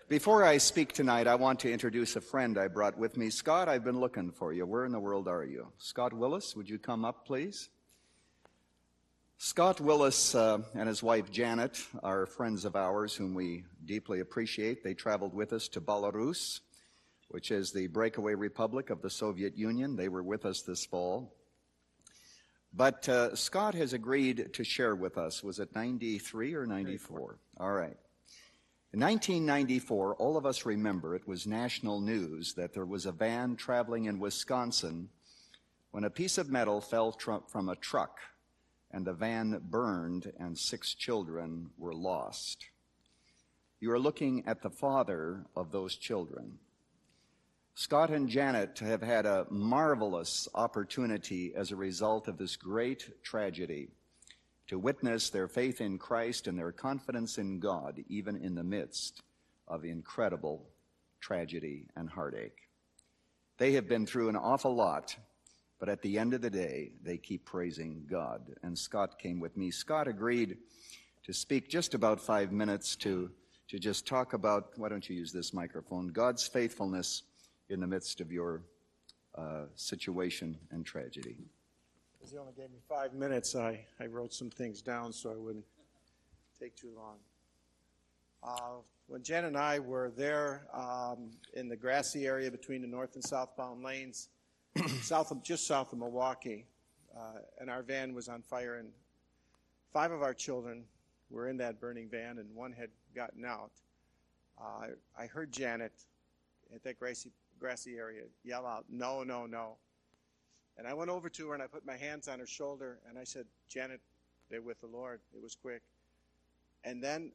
Before I speak tonight, I want to introduce a friend I brought with me. Scott, I've been looking for you. Where in the world are you? Scott Willis, would you come up, please? Scott Willis and his wife Janet are friends of ours whom we deeply appreciate. They traveled with us to Belarus, which is the breakaway republic of the Soviet Union. They were with us this fall. But Scott has agreed to share with us. Was it 93 or 94? All right. In 1994, all of us remember it was national news that there was a van traveling in Wisconsin when a piece of metal fell from a truck and the van burned and 6 children were lost. You are looking at the father of those children. Scott and Janet have had a marvelous opportunity as a result of this great tragedy to witness their faith in Christ and their confidence in God, even in the midst of incredible tragedy and heartache. They have been through an awful lot, but at the end of the day, they keep praising God. And Scott came with me. Scott agreed to speak just about 5 minutes to just talk about, why don't you use this microphone, God's faithfulness in the midst of your situation and tragedy. Because he only gave me 5 minutes, I wrote some things down so I wouldn't take too long. When Jen and I were there in the grassy area between the north and southbound lanes, just south of Milwaukee, and our van was on fire, and 5 of our children were in that burning van, and 1 had gotten out. I heard Janet at that grassy area yell out, "No, no, no." And I went over to her and I put my hands on her shoulder and I said, "Janet, they're with the Lord." It was quick. And then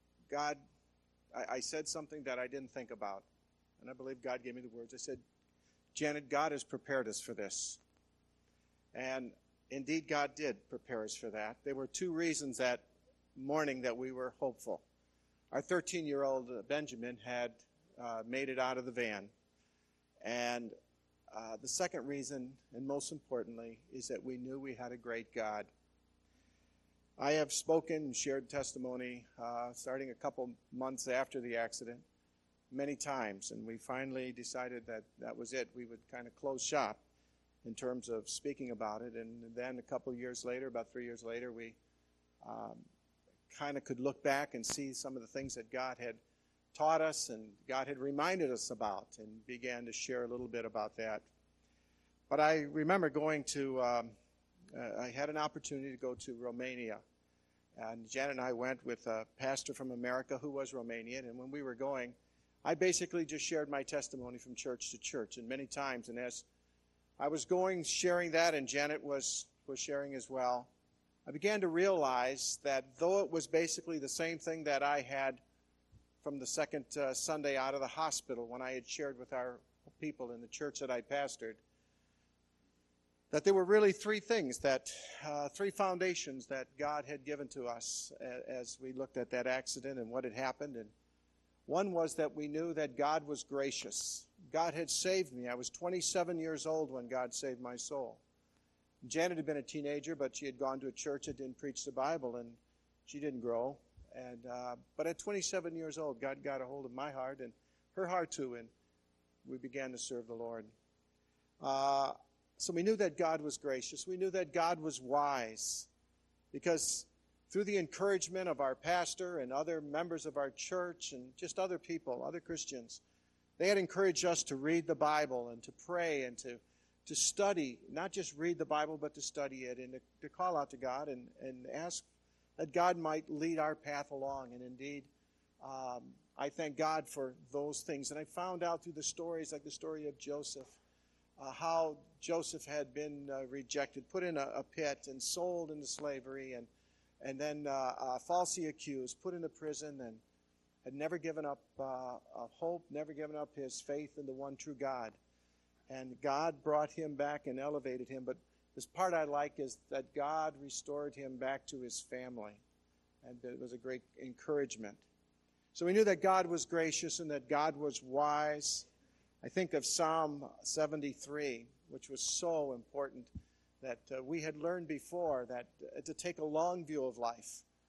I said something that I didn't think about. And I believe God gave me the words. I said, "Janet, God has prepared us for this." And indeed, God did prepare us for that. There were 2 reasons that morning that we were hopeful. Our 13-year-old Benjamin had made it out of the van. And the second reason, and most importantly, is that we knew we had a great God. I have spoken and shared testimony starting a couple months after the accident many times, and we finally decided that that was it. We would kind of close shop in terms of speaking about it, and then a couple years later, about 3 years later, we kind of could look back and see some of the things that God had taught us and God had reminded us about, and began to share a little bit about that. But I remember going to, I had an opportunity to go to Romania, and Jan and I went with a pastor from America who was Romanian, and when we were going, I basically just shared my testimony from church to church, and many times, and as I was going, sharing that, and Janet was sharing as well, I began to realize that though it was basically the same thing that I had from the second Sunday out of the hospital when I had shared with our people in the church that I pastored, that there were really 3 things, 3 foundations that God had given to us as we looked at that accident and what had happened. And one was that we knew that God was gracious. God had saved me. I was 27 years old when God saved my soul. Janet had been a teenager, but she had gone to a church that didn't preach the Bible, and she didn't grow. But at 27 years old, God got a hold of my heart and her heart too, and we began to serve the Lord. So we knew that God was gracious. We knew that God was wise, because through the encouragement of our pastor and other members of our church and just other people, other Christians, they had encouraged us to read the Bible and to pray and to study, not just read the Bible, but to study it and to call out to God and ask that God might lead our path along. And indeed, I thank God for those things. And I found out through the stories, like the story of Joseph, how Joseph had been rejected, put in a pit, and sold into slavery, and then falsely accused, put into prison, and had never given up hope, never given up his faith in the one true God. And God brought him back and elevated him. But this part I like is that God restored him back to his family. And it was a great encouragement. So we knew that God was gracious and that God was wise. I think of Psalm 73, which was so important, that we had learned before that to take a long view of life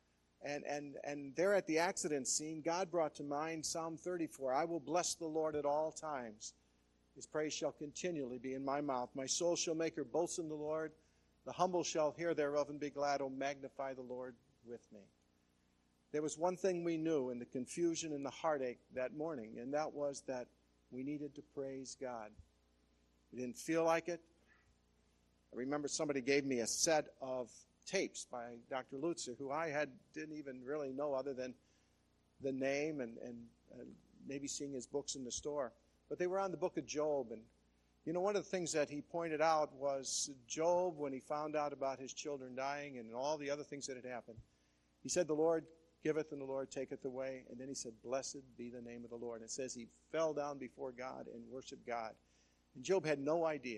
And there at the accident scene, God brought to mind Psalm 34. I will bless the Lord at all times. His praise shall continually be in my mouth. My soul shall make her boast in the Lord. The humble shall hear thereof and be glad. Oh, magnify the Lord with me. There was one thing we knew in the confusion and the heartache that morning, and that was that we needed to praise God. We didn't feel like it. I remember somebody gave me a set of tapes by Dr. Lutzer, who I didn't even really know other than the name and maybe seeing his books in the store. But they were on the book of Job. And, one of the things that he pointed out was Job, when he found out about his children dying and all the other things that had happened, he said, the Lord giveth and the Lord taketh away. And then he said, blessed be the name of the Lord. And it says he fell down before God and worshiped God. And Job had no idea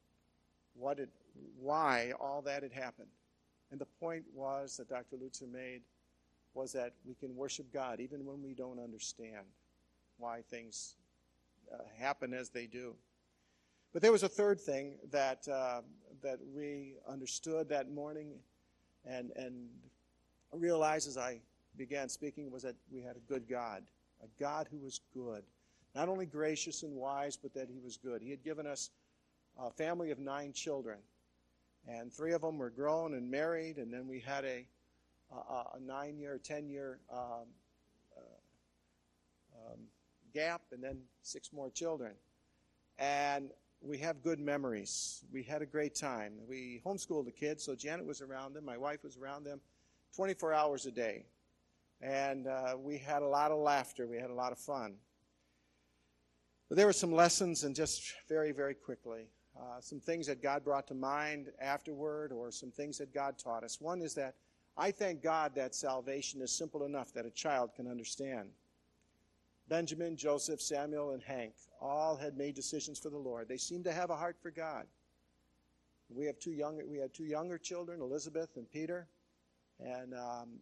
why all that had happened. And the point was that Dr. Lutzer made was that we can worship God even when we don't understand why things happen as they do. But there was a third thing that we understood that morning and realized as I began speaking was that we had a good God, a God who was good. Not only gracious and wise, but that he was good. He had given us a family of 9 children. And 3 of them were grown and married, and then we had a 9-year, 10-year gap, and then 6 more children. And we have good memories. We had a great time. We homeschooled the kids, so Janet was around them. My wife was around them 24 hours a day. And we had a lot of laughter. We had a lot of fun. But there were some lessons, and just very, very quickly, some things that God brought to mind afterward, or some things that God taught us. One is that I thank God that salvation is simple enough that a child can understand. Benjamin, Joseph, Samuel, and Hank all had made decisions for the Lord. They seemed to have a heart for God. We had 2 younger children, Elizabeth and Peter, and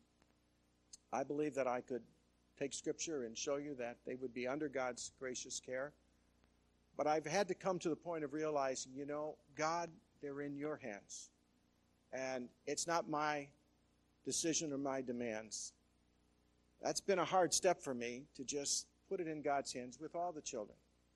I believe that I could take Scripture and show you that they would be under God's gracious care. But I've had to come to the point of realizing, God, they're in your hands. And it's not my decision or my demands. That's been a hard step for me, to just put it in God's hands with all the children.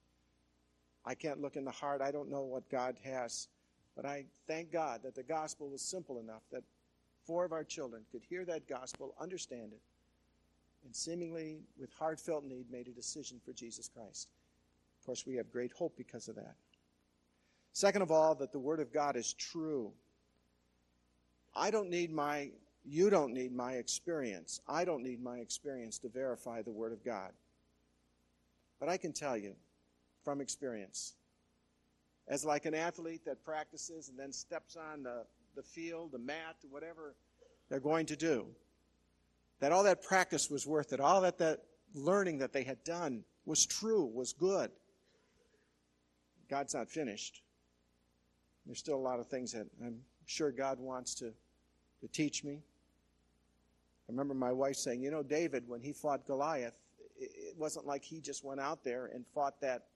I can't look in the heart. I don't know what God has. But I thank God that the gospel was simple enough that 4 of our children could hear that gospel, understand it, and seemingly with heartfelt need made a decision for Jesus Christ. Of course, we have great hope because of that. Second of all, that the Word of God is true. You don't need my experience. I don't need my experience to verify the Word of God. But I can tell you from experience, as like an athlete that practices and then steps on the field, the mat, whatever they're going to do, that all that practice was worth it. All that learning that they had done was true, was good. God's not finished. There's still a lot of things that I'm sure God wants to teach me. I remember my wife saying, David, when he fought Goliath, it wasn't like he just went out there and fought that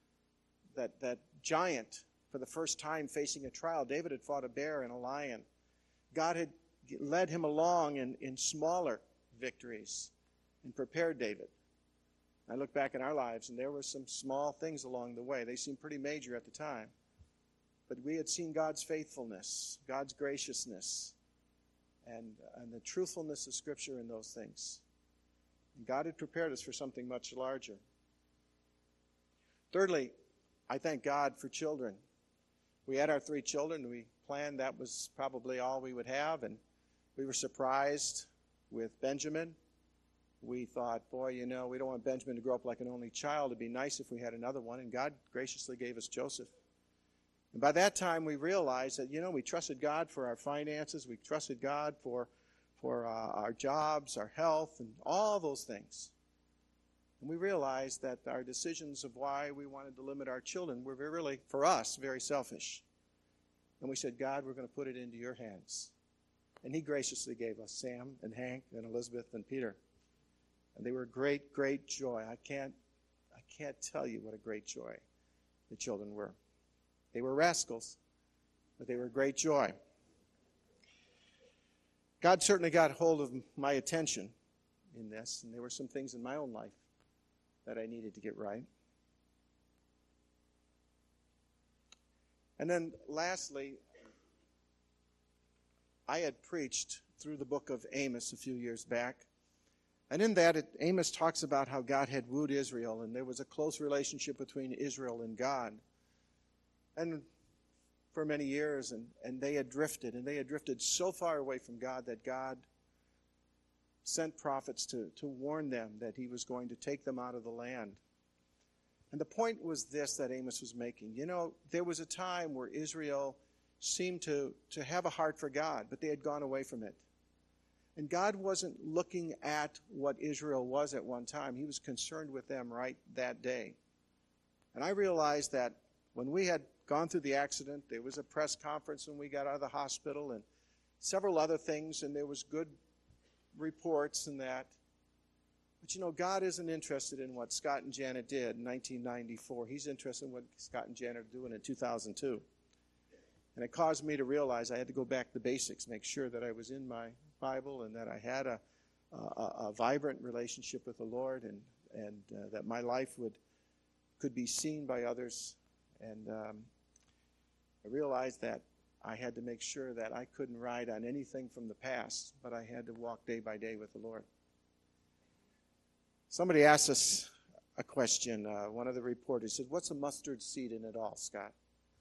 giant for the first time facing a trial. David had fought a bear and a lion. God had led him along in smaller victories and prepared David. I look back in our lives, and there were some small things along the way. They seemed pretty major at the time. But we had seen God's faithfulness, God's graciousness, and the truthfulness of Scripture in those things. And God had prepared us for something much larger. Thirdly, I thank God for children. We had our 3 children. We planned that was probably all we would have, and we were surprised with Benjamin. We thought, boy, we don't want Benjamin to grow up like an only child. It'd be nice if we had another one, and God graciously gave us Joseph. And by that time, we realized that, we trusted God for our finances. We trusted God for our jobs, our health, and all those things. And we realized that our decisions of why we wanted to limit our children were really, for us, very selfish. And we said, God, we're going to put it into your hands. And he graciously gave us Sam and Hank and Elizabeth and Peter. And they were great, great joy. I can't tell you what a great joy the children were. They were rascals, but they were great joy. God certainly got hold of my attention in this, and there were some things in my own life that I needed to get right. And then lastly, I had preached through the book of Amos a few years back. And in that, Amos talks about how God had wooed Israel, and there was a close relationship between Israel and God. And for many years, and they had drifted so far away from God that God sent prophets to warn them that he was going to take them out of the land. And the point was this that Amos was making. You know, there was a time where Israel seemed to have a heart for God, but they had gone away from it. And God wasn't looking at what Israel was at one time. He was concerned with them right that day. And I realized that when we had gone through the accident, there was a press conference when we got out of the hospital and several other things, and there was good reports and that. But you know, God isn't interested in what Scott and Janet did in 1994. He's interested in what Scott and Janet are doing in 2002. And it caused me to realize I had to go back to the basics, make sure that I was in my Bible and that I had a vibrant relationship with the Lord, and that my life could be seen by others. And I realized that I had to make sure that I couldn't ride on anything from the past, but I had to walk day by day with the Lord. Somebody asked us a question. One of the reporters said, "What's a mustard seed in it all, Scott?"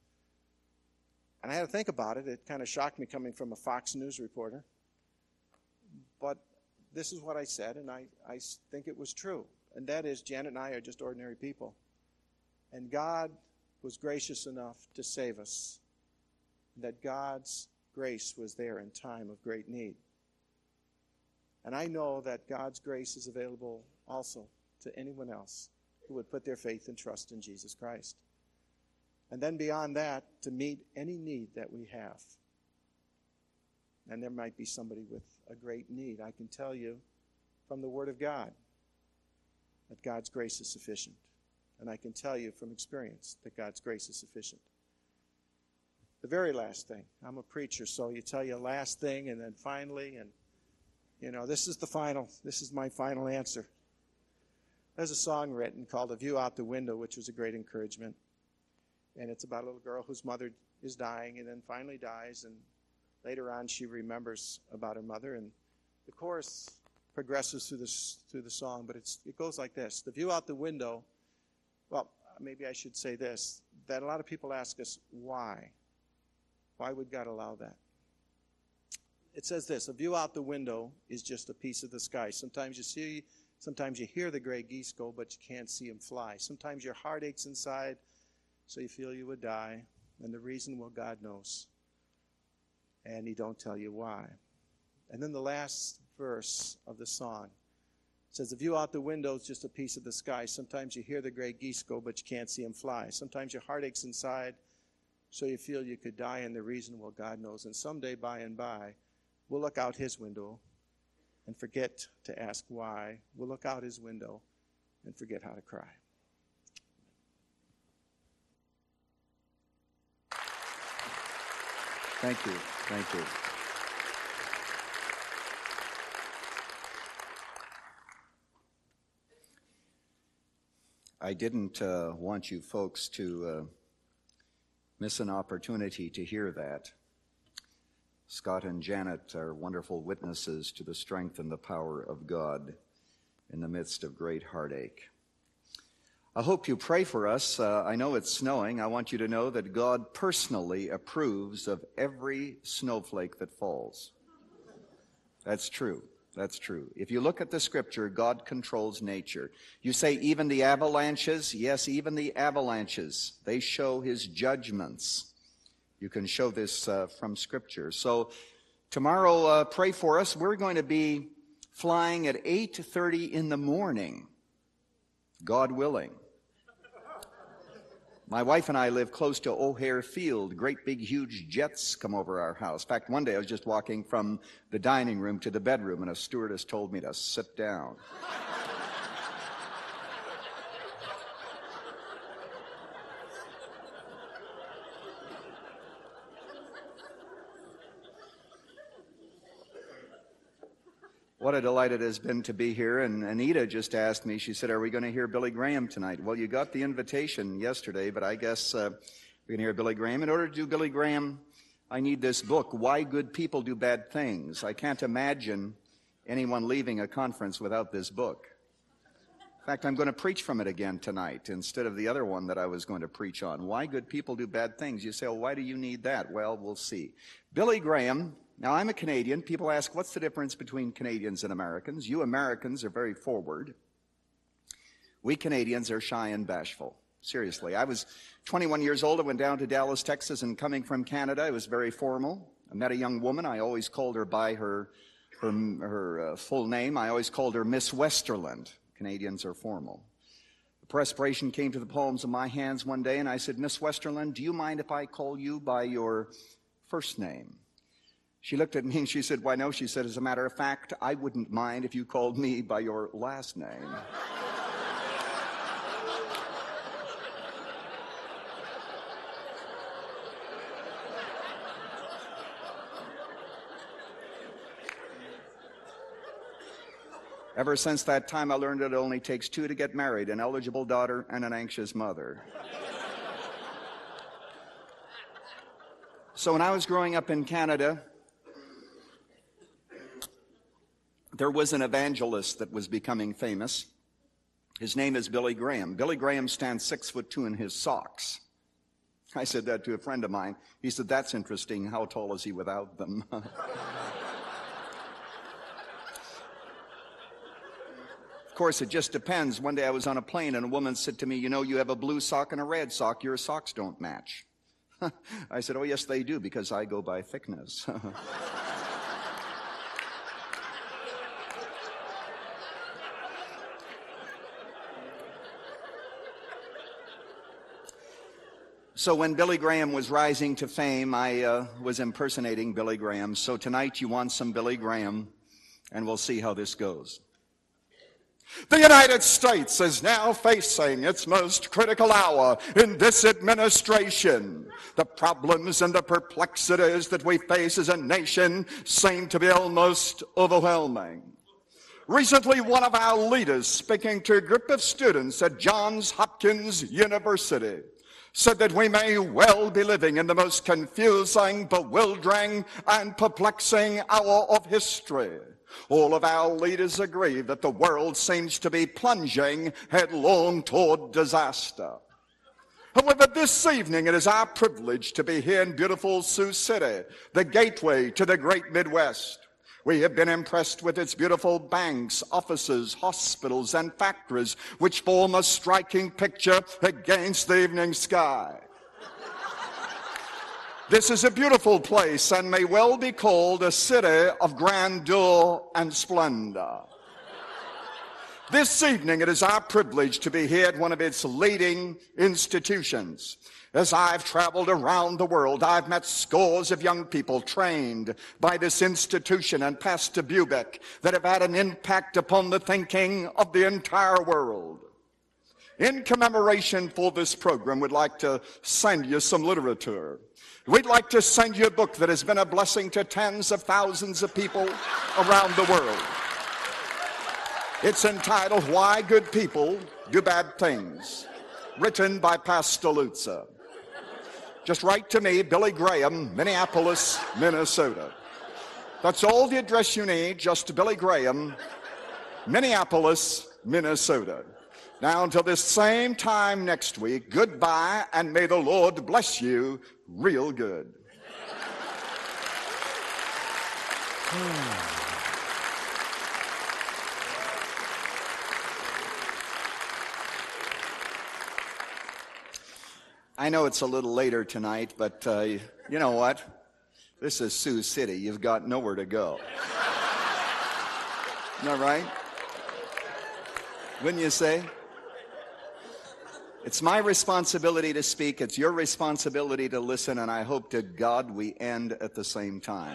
And I had to think about it. It kind of shocked me coming from a Fox News reporter. But this is what I said, and I think it was true. And that is, Janet and I are just ordinary people. And God was gracious enough to save us. That God's grace was there in time of great need. And I know that God's grace is available also to anyone else who would put their faith and trust in Jesus Christ. And then beyond that, to meet any need that we have. And there might be somebody with a great need. I can tell you from the Word of God that God's grace is sufficient. And I can tell you from experience that God's grace is sufficient. The very last thing. I'm a preacher, so you tell you last thing and then finally, and you know, this is my final answer. There's a song written called "A View Out the Window," which was a great encouragement. And it's about a little girl whose mother is dying and then finally dies, and later on she remembers about her mother. And the chorus progresses through the song, but it goes like this. The view out the window, well, maybe I should say this, that a lot of people ask us, why? Why would God allow that? It says this: a view out the window is just a piece of the sky. Sometimes you hear the gray geese go, but you can't see them fly. Sometimes your heart aches inside, so you feel you would die. And the reason, well, God knows. And he don't tell you why. And then the last verse of the song says, the view out the window is just a piece of the sky. Sometimes you hear the gray geese go, but you can't see them fly. Sometimes your heart aches inside, so you feel you could die. And the reason, well, God knows. And someday, by and by, we'll look out his window and forget to ask why. We'll look out his window and forget how to cry. Thank you. Thank you. I didn't want you folks to miss an opportunity to hear that. Scott and Janet are wonderful witnesses to the strength and the power of God in the midst of great heartache. I hope you pray for us. I know it's snowing. I want you to know that God personally approves of every snowflake that falls. That's true. That's true. If you look at the scripture, God controls nature. You say even the avalanches? Yes, even the avalanches. They show his judgments. You can show this from scripture. So tomorrow, pray for us. We're going to be flying at 8:30 in the morning, God willing. My wife and I live close to O'Hare Field. Great big huge jets come over our house. In fact, one day I was just walking from the dining room to the bedroom and a stewardess told me to sit down. What a delight it has been to be here. And Anita just asked me, she said, are we going to hear Billy Graham tonight? Well, you got the invitation yesterday, but I guess we're going to hear Billy Graham. In order to do Billy Graham, I need this book, Why Good People Do Bad Things. I can't imagine anyone leaving a conference without this book. In fact, I'm going to preach from it again tonight instead of the other one that I was going to preach on. Why Good People Do Bad Things. You say, well, why do you need that? Well, we'll see. Billy Graham. Now, I'm a Canadian. People ask, what's the difference between Canadians and Americans? You Americans are very forward. We Canadians are shy and bashful. Seriously. I was 21 years old. I went down to Dallas, Texas, and coming from Canada, it was very formal. I met a young woman. I always called her by her full name. I always called her Miss Westerland. Canadians are formal. The perspiration came to the palms of my hands one day, and I said, Miss Westerland, do you mind if I call you by your first name? She looked at me and she said, why no. She said, as a matter of fact, I wouldn't mind if you called me by your last name. Ever since that time, I learned that it only takes two to get married, an eligible daughter and an anxious mother. So when I was growing up in Canada, there was an evangelist that was becoming famous. His name is Billy Graham. Billy Graham stands 6'2" in his socks. I said that to a friend of mine. He said, that's interesting. How tall is he without them? Of course, it just depends. One day I was on a plane and a woman said to me, you know, you have a blue sock and a red sock. Your socks don't match. I said, oh, yes, they do, because I go by thickness. So when Billy Graham was rising to fame, I was impersonating Billy Graham. So tonight you want some Billy Graham, and we'll see how this goes. The United States is now facing its most critical hour in this administration. The problems and the perplexities that we face as a nation seem to be almost overwhelming. Recently, one of our leaders, speaking to a group of students at Johns Hopkins University, said that we may well be living in the most confusing, bewildering, and perplexing hour of history. All of our leaders agree that the world seems to be plunging headlong toward disaster. However, this evening it is our privilege to be here in beautiful Sioux City, the gateway to the great Midwest. We have been impressed with its beautiful banks, offices, hospitals, and factories, which form a striking picture against the evening sky. This is a beautiful place and may well be called a city of grandeur and splendor. This evening, it is our privilege to be here at one of its leading institutions. As I've traveled around the world, I've met scores of young people trained by this institution and Pastor Bubeck that have had an impact upon the thinking of the entire world. In commemoration for this program, we'd like to send you some literature. We'd like to send you a book that has been a blessing to tens of thousands of people around the world. It's entitled, Why Good People Do Bad Things, written by Pastor Lutzer. Just write to me, Billy Graham, Minneapolis, Minnesota. That's all the address you need, just Billy Graham, Minneapolis, Minnesota. Now, until this same time next week, goodbye, and may the Lord bless you real good. I know it's a little later tonight, but you know what? This is Sioux City. You've got nowhere to go. Isn't that right? Wouldn't you say? It's my responsibility to speak. It's your responsibility to listen, and I hope to God we end at the same time.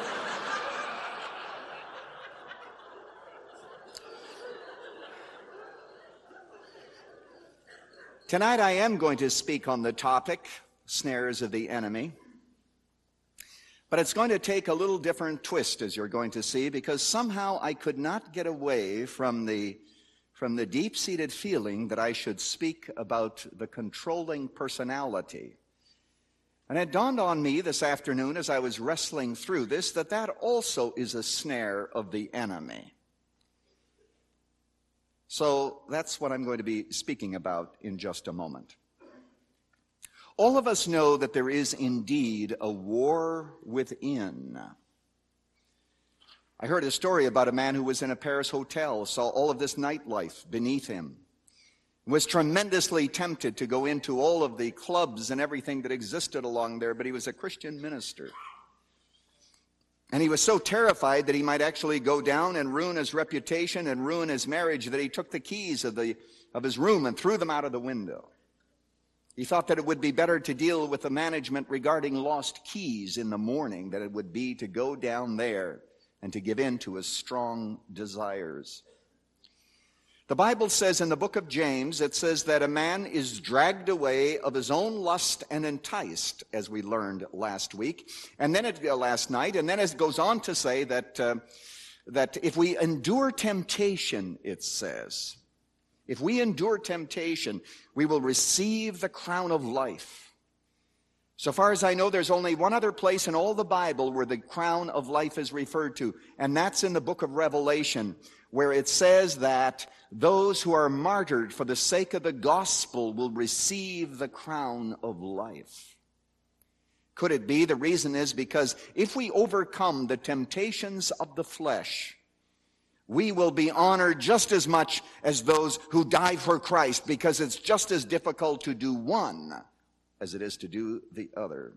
Tonight I am going to speak on the topic, snares of the enemy. But it's going to take a little different twist, as you're going to see, because somehow I could not get away from the deep-seated feeling that I should speak about the controlling personality. And it dawned on me this afternoon as I was wrestling through this that also is a snare of the enemy. So that's what I'm going to be speaking about in just a moment. All of us know that there is indeed a war within. I heard a story about a man who was in a Paris hotel, saw all of this nightlife beneath him, was tremendously tempted to go into all of the clubs and everything that existed along there, but he was a Christian minister. And he was so terrified that he might actually go down and ruin his reputation and ruin his marriage that he took the keys of his room and threw them out of the window. He thought that it would be better to deal with the management regarding lost keys in the morning than it would be to go down there and to give in to his strong desires. The Bible says in the book of James, it says that a man is dragged away of his own lust and enticed, as we learned last week, and then last night, and then it goes on to say that if we endure temptation, it says, if we endure temptation, we will receive the crown of life. So far as I know, there's only one other place in all the Bible where the crown of life is referred to, and that's in the book of Revelation, where it says that those who are martyred for the sake of the gospel will receive the crown of life. Could it be? The reason is because if we overcome the temptations of the flesh, we will be honored just as much as those who die for Christ, because it's just as difficult to do one as it is to do the other.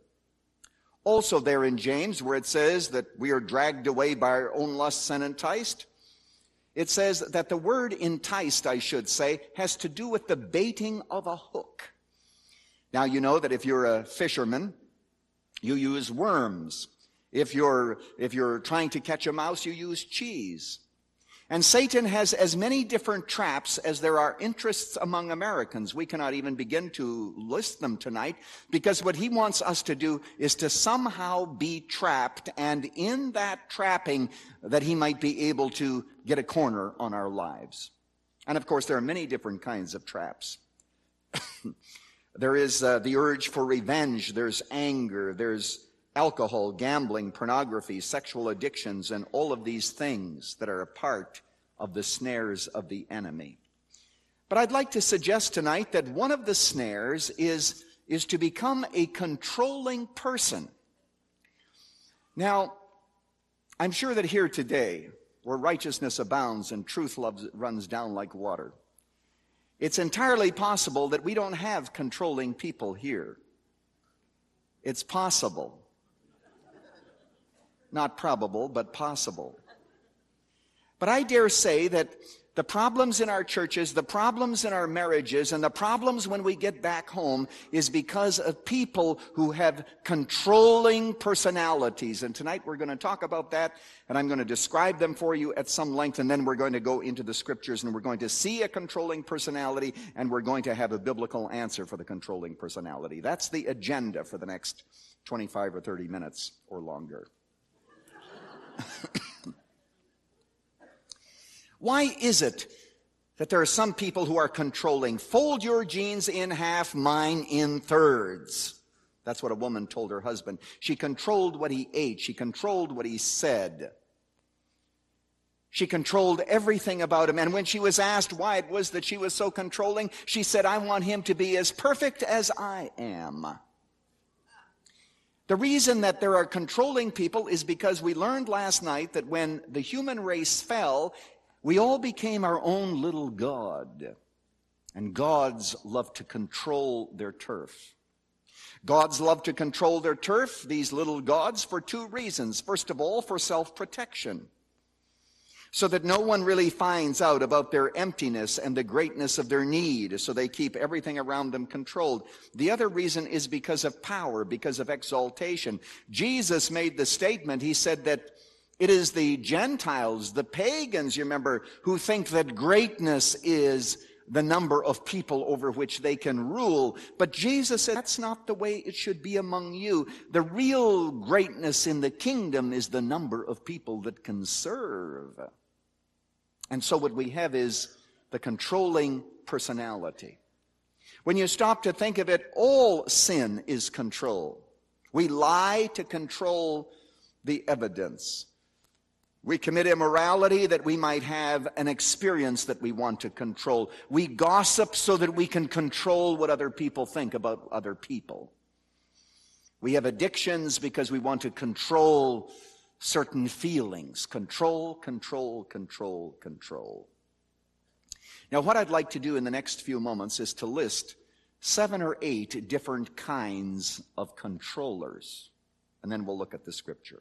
Also there in James, where it says that we are dragged away by our own lusts and enticed, it says that the word enticed, I should say, has to do with the baiting of a hook. Now, you know that if you're a fisherman, you use worms. If you're trying to catch a mouse, you use cheese. And Satan has as many different traps as there are interests among Americans. We cannot even begin to list them tonight, because what he wants us to do is to somehow be trapped, and in that trapping that he might be able to get a corner on our lives. And of course there are many different kinds of traps. There is the urge for revenge, there's anger, there's alcohol, gambling, pornography, sexual addictions, and all of these things that are a part of the snares of the enemy. But I'd like to suggest tonight that one of the snares is to become a controlling person. Now, I'm sure that here today, where righteousness abounds and truth runs down like water, it's entirely possible that we don't have controlling people here. It's possible. Not probable, but possible. But I dare say that the problems in our churches, the problems in our marriages, and the problems when we get back home is because of people who have controlling personalities. And tonight we're going to talk about that, and I'm going to describe them for you at some length, and then we're going to go into the scriptures, and we're going to see a controlling personality, and we're going to have a biblical answer for the controlling personality. That's the agenda for the next 25 or 30 minutes or longer. Why is it that there are some people who are controlling? Fold your jeans in half, mine in thirds. That's what a woman told her husband. She controlled what he ate. She controlled what he said. She controlled everything about him. And when she was asked why it was that she was so controlling, she said, I want him to be as perfect as I am. The reason that there are controlling people is because we learned last night that when the human race fell, we all became our own little god. And gods love to control their turf. Gods love to control their turf, these little gods, for two reasons. First of all, for self-protection, so that no one really finds out about their emptiness and the greatness of their need, so they keep everything around them controlled. The other reason is because of power, because of exaltation. Jesus made the statement, he said that it is the Gentiles, the pagans, you remember, who think that greatness is the number of people over which they can rule. But Jesus said, that's not the way it should be among you. The real greatness in the kingdom is the number of people that can serve. And so what we have is the controlling personality. When you stop to think of it, all sin is control. We lie to control the evidence. We commit immorality that we might have an experience that we want to control. We gossip so that we can control what other people think about other people. We have addictions because we want to control certain feelings. Control, control, control, control. Now, what I'd like to do in the next few moments is to list 7 or 8 different kinds of controllers. And then we'll look at the scripture.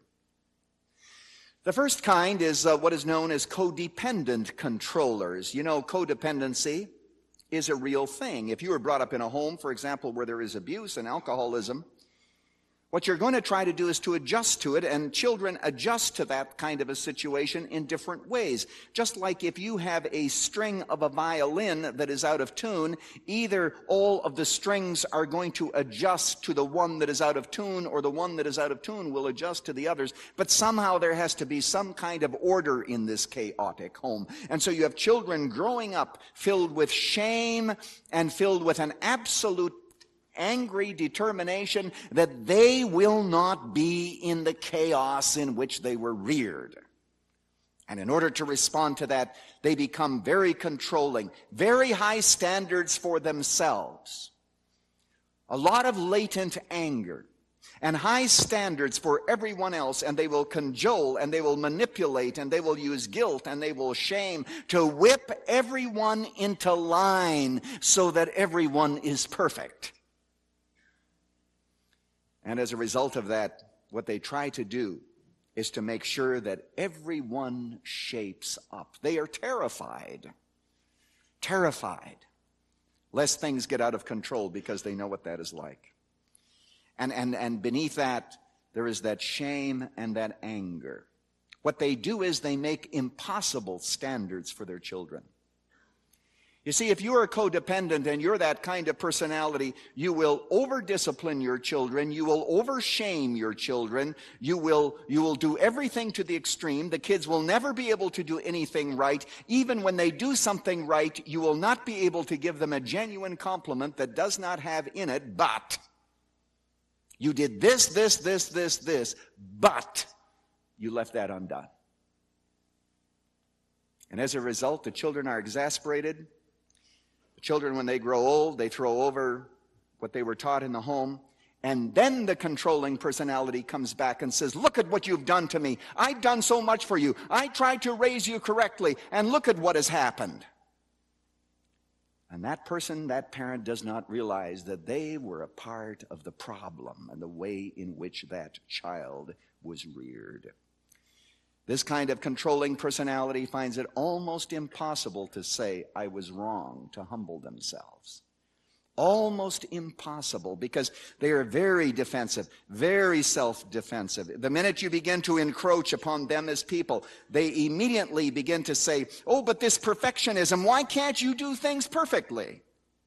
The first kind is what is known as codependent controllers. You know, codependency is a real thing. If you were brought up in a home, for example, where there is abuse and alcoholism, what you're going to try to do is to adjust to it, and children adjust to that kind of a situation in different ways. Just like if you have a string of a violin that is out of tune, either all of the strings are going to adjust to the one that is out of tune, or the one that is out of tune will adjust to the others. But somehow there has to be some kind of order in this chaotic home. And so you have children growing up filled with shame and filled with an absolute angry determination that they will not be in the chaos in which they were reared. And in order to respond to that, they become very controlling, very high standards for themselves, a lot of latent anger, and high standards for everyone else, and they will cajole, and they will manipulate, and they will use guilt, and they will shame to whip everyone into line so that everyone is perfect. And as a result of that, what they try to do is to make sure that everyone shapes up. They are terrified, lest things get out of control, because they know what that is like. And beneath that, there is that shame and that anger. What they do is they make impossible standards for their children. You see, if you are codependent and you're that kind of personality, you will over-discipline your children, you will over-shame your children, you will do everything to the extreme. The kids will never be able to do anything right. Even when they do something right, you will not be able to give them a genuine compliment that does not have in it, but. You did this, but you left that undone. And as a result, the children are exasperated. Children, when they grow old, they throw over what they were taught in the home. And then the controlling personality comes back and says, look at what you've done to me. I've done so much for you. I tried to raise you correctly, and look at what has happened. And that person, that parent, does not realize that they were a part of the problem and the way in which that child was reared. This kind of controlling personality finds it almost impossible to say, I was wrong, to humble themselves. Almost impossible, because they are very defensive, very self-defensive. The minute you begin to encroach upon them as people, they immediately begin to say, oh, but this perfectionism, why can't you do things perfectly?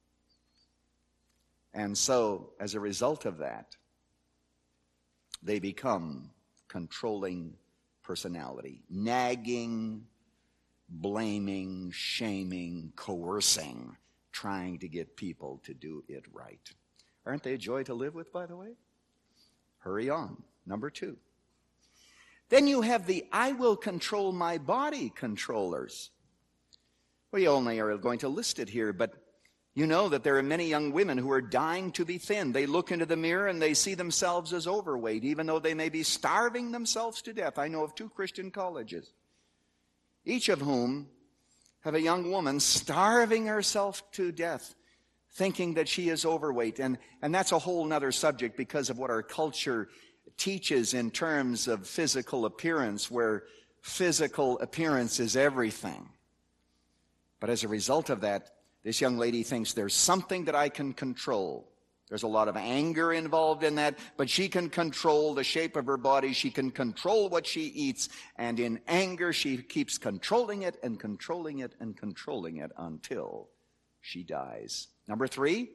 And so, as a result of that, they become controlling personality, nagging, blaming, shaming, coercing, trying to get people to do it right. Aren't they a joy to live with, by the way? Hurry on. Number 2. Then you have the I will control my body controllers. We only are going to list it here, but you know that there are many young women who are dying to be thin. They look into the mirror and they see themselves as overweight, even though they may be starving themselves to death. I know of 2 Christian colleges, each of whom have a young woman starving herself to death, thinking that she is overweight. And that's a whole other subject because of what our culture teaches in terms of physical appearance, where physical appearance is everything. But as a result of that, this young lady thinks there's something that I can control. There's a lot of anger involved in that, but she can control the shape of her body. She can control what she eats. And in anger, she keeps controlling it and controlling it and controlling it until she dies. Number 3,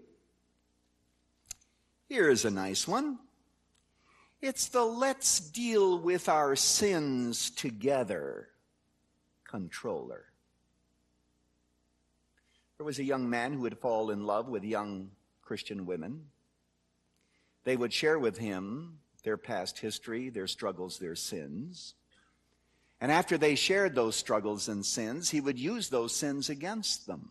here is a nice one. It's the let's deal with our sins together controller. There was a young man who would fall in love with young Christian women. They would share with him their past history, their struggles, their sins. And after they shared those struggles and sins, he would use those sins against them.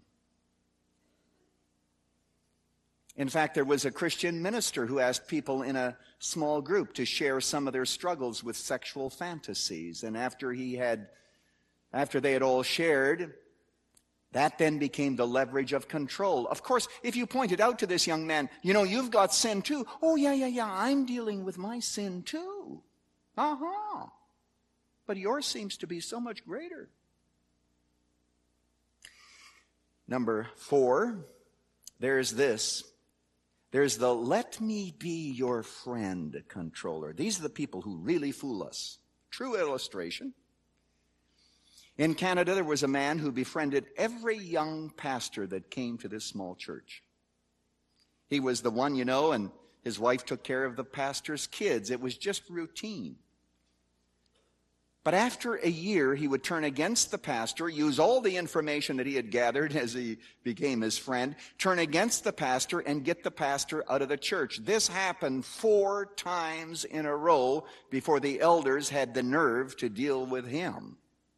In fact, there was a Christian minister who asked people in a small group to share some of their struggles with sexual fantasies. And after they had all shared, that then became the leverage of control. Of course, if you pointed out to this young man, you've got sin too. Oh, yeah, I'm dealing with my sin too. But yours seems to be so much greater. Number 4, there's this. There's the let me be your friend controller. These are the people who really fool us. True illustration. In Canada, there was a man who befriended every young pastor that came to this small church. He was the one, and his wife took care of the pastor's kids. It was just routine. But after a year, he would turn against the pastor, use all the information that he had gathered as he became his friend, turn against the pastor, and get the pastor out of the church. This happened 4 times in a row before the elders had the nerve to deal with him.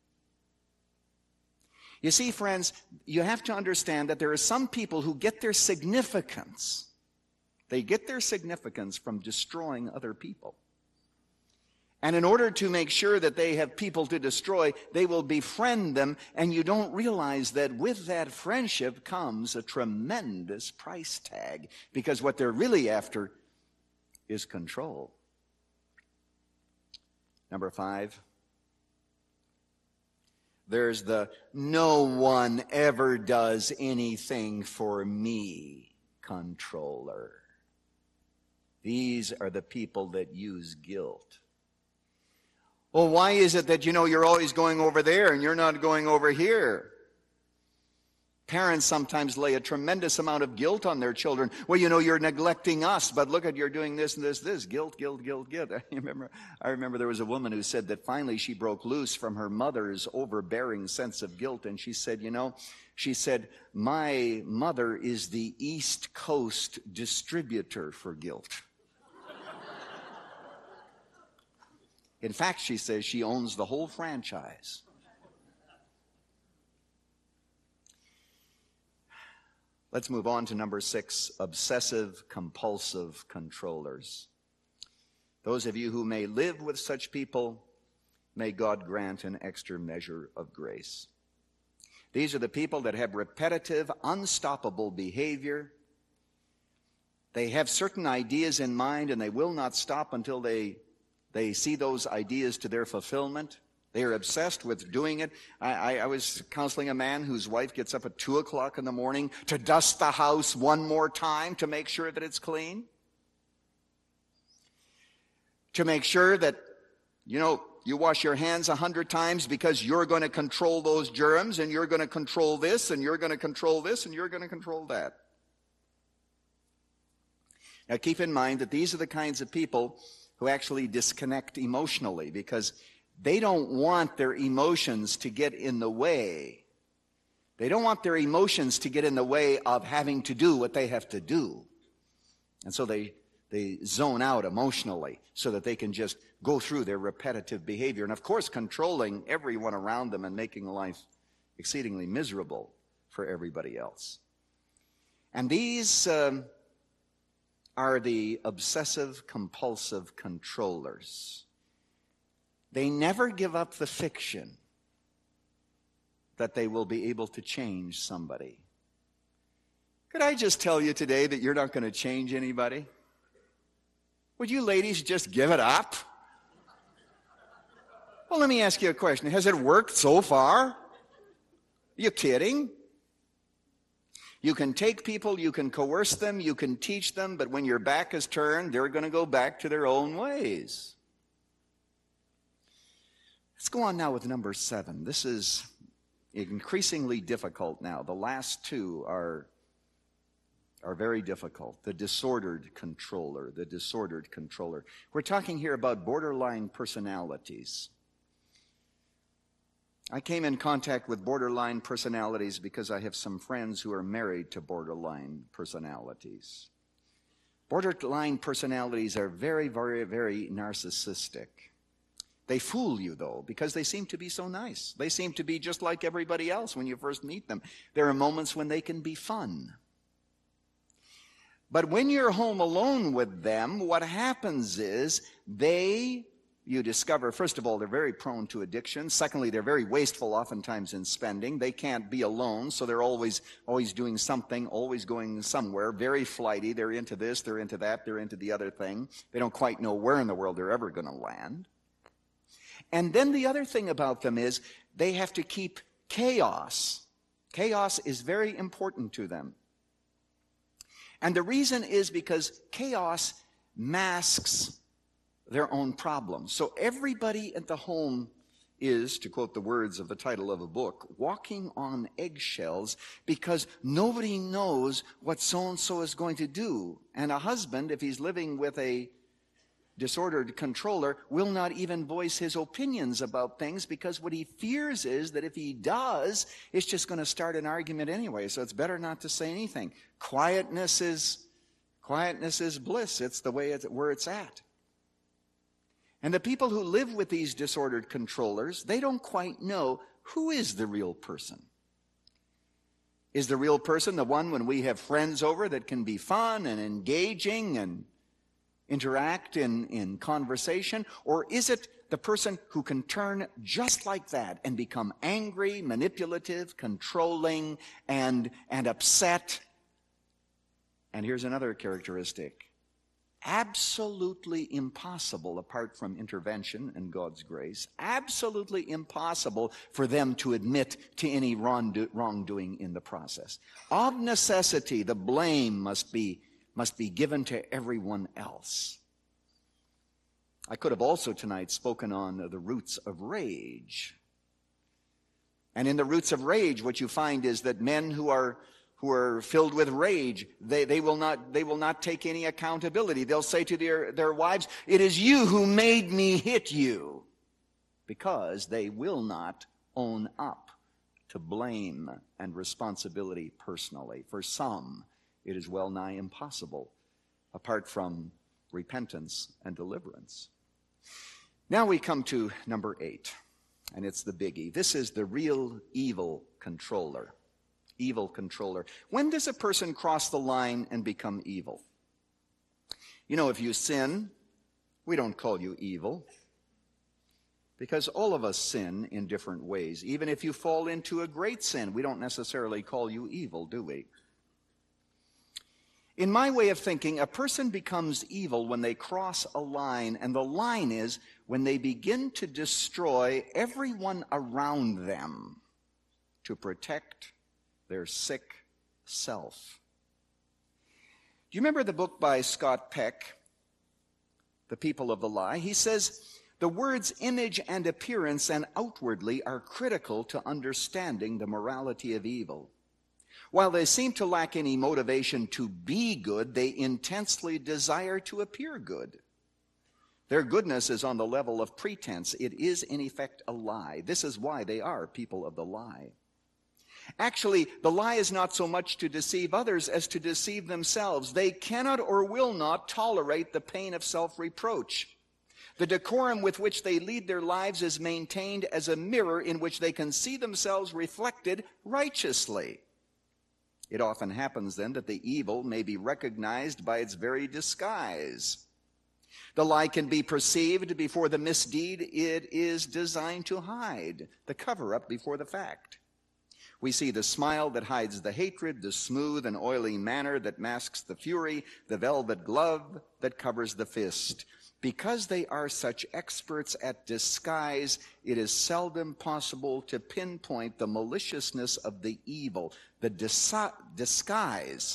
You see, friends, you have to understand that there are some people who get their significance. They get their significance from destroying other people. And in order to make sure that they have people to destroy, they will befriend them, and you don't realize that with that friendship comes a tremendous price tag, because what they're really after is control. Number 5, there's the no one ever does anything for me controller. These are the people that use guilt. Well, why is it that, you're always going over there and you're not going over here? Parents sometimes lay a tremendous amount of guilt on their children. Well, you're neglecting us, but look at you're doing this and this. Guilt. I remember there was a woman who said that finally she broke loose from her mother's overbearing sense of guilt, and she said, my mother is the East Coast distributor for guilt. In fact, she says she owns the whole franchise. Let's move on to number 6, obsessive compulsive controllers. Those of you who may live with such people, may God grant an extra measure of grace. These are the people that have repetitive, unstoppable behavior. They have certain ideas in mind, and they will not stop until they see those ideas to their fulfillment. They are obsessed with doing it. I was counseling a man whose wife gets up at 2 o'clock in the morning to dust the house one more time to make sure that it's clean. To make sure that, you wash your hands 100 times because you're going to control those germs, and you're going to control this, and you're going to control this, and you're going to control that. Now keep in mind that these are the kinds of people who actually disconnect emotionally, because they don't want their emotions to get in the way. They don't want their emotions to get in the way of having to do what they have to do. And so they zone out emotionally so that they can just go through their repetitive behavior. And of course, controlling everyone around them and making life exceedingly miserable for everybody else. And these are the obsessive compulsive controllers. They never give up the fiction that they will be able to change somebody. Could I just tell you today that you're not going to change anybody? Would you ladies just give it up? Well, let me ask you a question. Has it worked so far? Are you kidding? You can take people, you can coerce them, you can teach them, but when your back is turned, they're going to go back to their own ways. Let's go on now with number 7. This is increasingly difficult now. The last 2 are are very difficult. The disordered controller, the disordered controller. We're talking here about borderline personalities. I came in contact with borderline personalities because I have some friends who are married to borderline personalities. Borderline personalities are very, very, very narcissistic. They fool you, though, because they seem to be so nice. They seem to be just like everybody else when you first meet them. There are moments when they can be fun. But when you're home alone with them, what happens is you discover, first of all, they're very prone to addiction. Secondly, they're very wasteful oftentimes in spending. They can't be alone, so they're always doing something, always going somewhere, very flighty. They're into this, they're into that, they're into the other thing. They don't quite know where in the world they're ever going to land. And then the other thing about them is they have to keep chaos. Chaos is very important to them. And the reason is because chaos masks their own problems. So everybody at the home is, to quote the words of the title of a book, walking on eggshells because nobody knows what so-and-so is going to do. And a husband, if he's living with a disordered controller, will not even voice his opinions about things because what he fears is that if he does, it's just going to start an argument anyway, so it's better not to say anything. Quietness is bliss. It's the way where it's at. And the people who live with these disordered controllers, they don't quite know who is the real person. Is the real person the one when we have friends over that can be fun and engaging and interact in conversation? Or is it the person who can turn just like that and become angry, manipulative, controlling, and upset? And here's another characteristic. Absolutely impossible, apart from intervention and God's grace, absolutely impossible for them to admit to any wrongdoing in the process. Of necessity, the blame must be given to everyone else. I could have also tonight spoken on the roots of rage. And in the roots of rage, what you find is that men who are filled with rage, they will not take any accountability. They'll say to their wives, "It is you who made me hit you," because they will not own up to blame and responsibility personally. For some, it is well nigh impossible, apart from repentance and deliverance. Now we come to number 8, and it's the biggie. This is the real evil controller. Evil controller. When does a person cross the line and become evil? You know, if you sin, we don't call you evil, because all of us sin in different ways. Even if you fall into a great sin, we don't necessarily call you evil, do we? In my way of thinking, a person becomes evil when they cross a line, and the line is when they begin to destroy everyone around them to protect their sick self. Do you remember the book by Scott Peck, The People of the Lie? He says, the words image and appearance and outwardly are critical to understanding the morality of evil. While they seem to lack any motivation to be good, they intensely desire to appear good. Their goodness is on the level of pretense. It is, in effect, a lie. This is why they are people of the lie. Actually, the lie is not so much to deceive others as to deceive themselves. They cannot or will not tolerate the pain of self-reproach. The decorum with which they lead their lives is maintained as a mirror in which they can see themselves reflected righteously. It often happens then that the evil may be recognized by its very disguise. The lie can be perceived before the misdeed it is designed to hide, the cover-up before the fact. We see the smile that hides the hatred, the smooth and oily manner that masks the fury, the velvet glove that covers the fist. Because they are such experts at disguise, it is seldom possible to pinpoint the maliciousness of the evil. The disguise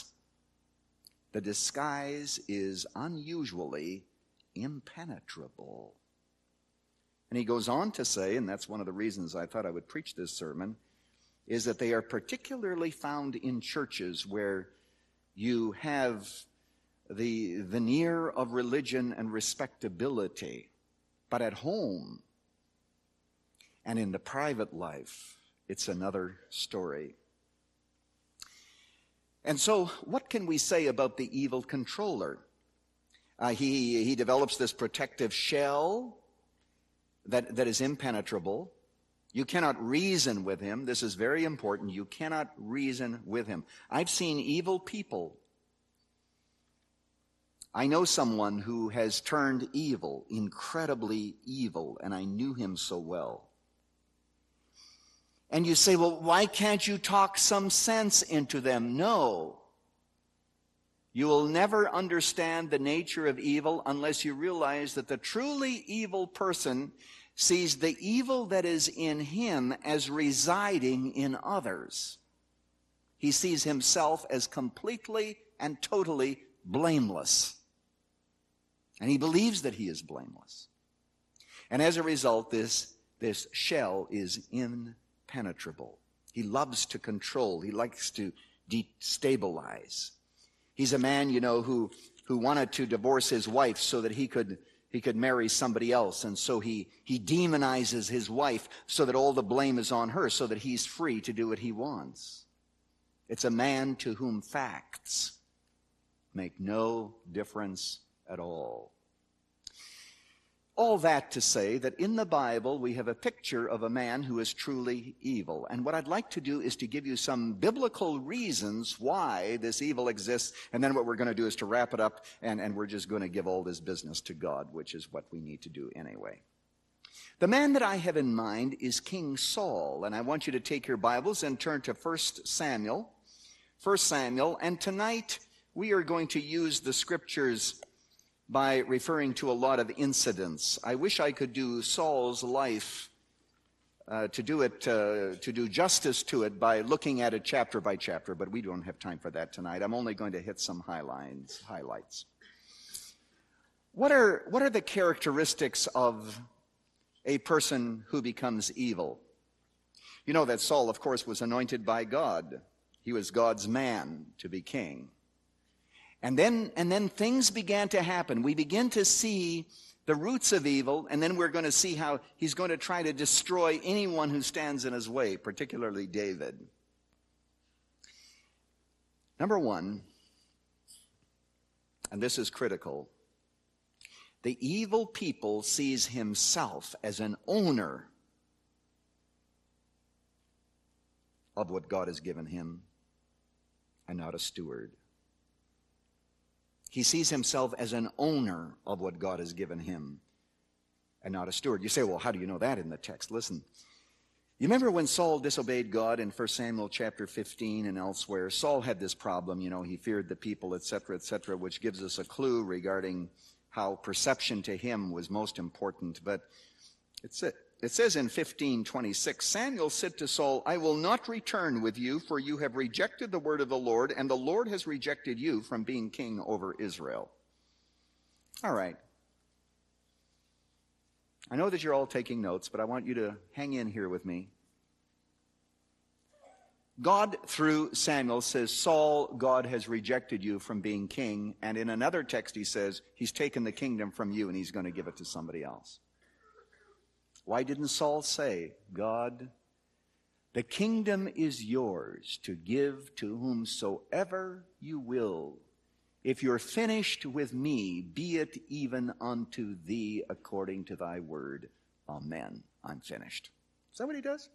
is unusually impenetrable. And he goes on to say, and that's one of the reasons I thought I would preach this sermon, is that they are particularly found in churches where you have the veneer of religion and respectability. But at home and in the private life, it's another story. And so what can we say about the evil controller? He develops this protective shell that is impenetrable. You cannot reason with him. This is very important. You cannot reason with him. I've seen evil people. I know someone who has turned evil, incredibly evil, and I knew him so well. And you say, well, why can't you talk some sense into them? No. You will never understand the nature of evil unless you realize that the truly evil person sees the evil that is in him as residing in others. He sees himself as completely and totally blameless. And he believes that he is blameless. And as a result, this shell is impenetrable. He loves to control. He likes to destabilize. He's a man, who wanted to divorce his wife so that he could marry somebody else. And so he demonizes his wife so that all the blame is on her, so that he's free to do what he wants. It's a man to whom facts make no difference at all. All that to say that in the Bible we have a picture of a man who is truly evil. And what I'd like to do is to give you some biblical reasons why this evil exists. And then what we're going to do is to wrap it up, and we're just going to give all this business to God, which is what we need to do anyway. The man that I have in mind is King Saul. And I want you to take your Bibles and turn to 1 Samuel. 1 Samuel. And tonight we are going to use the scriptures by referring to a lot of incidents. I wish I could do Saul's life, to do justice to it by looking at it chapter by chapter, but we don't have time for that tonight. I'm only going to hit some highlights. What are the characteristics of a person who becomes evil? You know that Saul, of course, was anointed by God. He was God's man to be king. And then things began to happen. We begin to see the roots of evil, and then we're going to see how he's going to try to destroy anyone who stands in his way, particularly David. Number one, and this is critical, the evil people sees himself as an owner of what God has given him and not a steward. He sees himself as an owner of what God has given him and not a steward. You say, well, how do you know that in the text? Listen, you remember when Saul disobeyed God in 1 Samuel chapter 15 and elsewhere? Saul had this problem, he feared the people, etc., which gives us a clue regarding how perception to him was most important. But it says in 15:26, Samuel said to Saul, I will not return with you, for you have rejected the word of the Lord, and the Lord has rejected you from being king over Israel. All right. I know that you're all taking notes, but I want you to hang in here with me. God, through Samuel, says, Saul, God has rejected you from being king. And in another text he says, he's taken the kingdom from you and he's going to give it to somebody else. Why didn't Saul say, God, the kingdom is yours to give to whomsoever you will. If you're finished with me, be it even unto thee according to thy word. Amen. I'm finished. Is that what he does?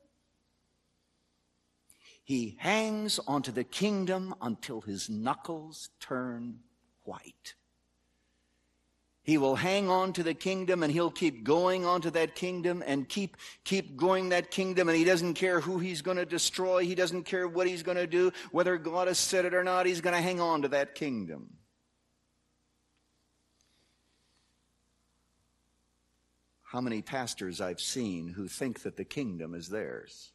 He hangs onto the kingdom until his knuckles turn white. He will hang on to the kingdom, and he'll keep going onto that kingdom and keep going that kingdom, and he doesn't care who he's going to destroy. He doesn't care what he's going to do. Whether God has said it or not, he's going to hang on to that kingdom. How many pastors I've seen who think that the kingdom is theirs.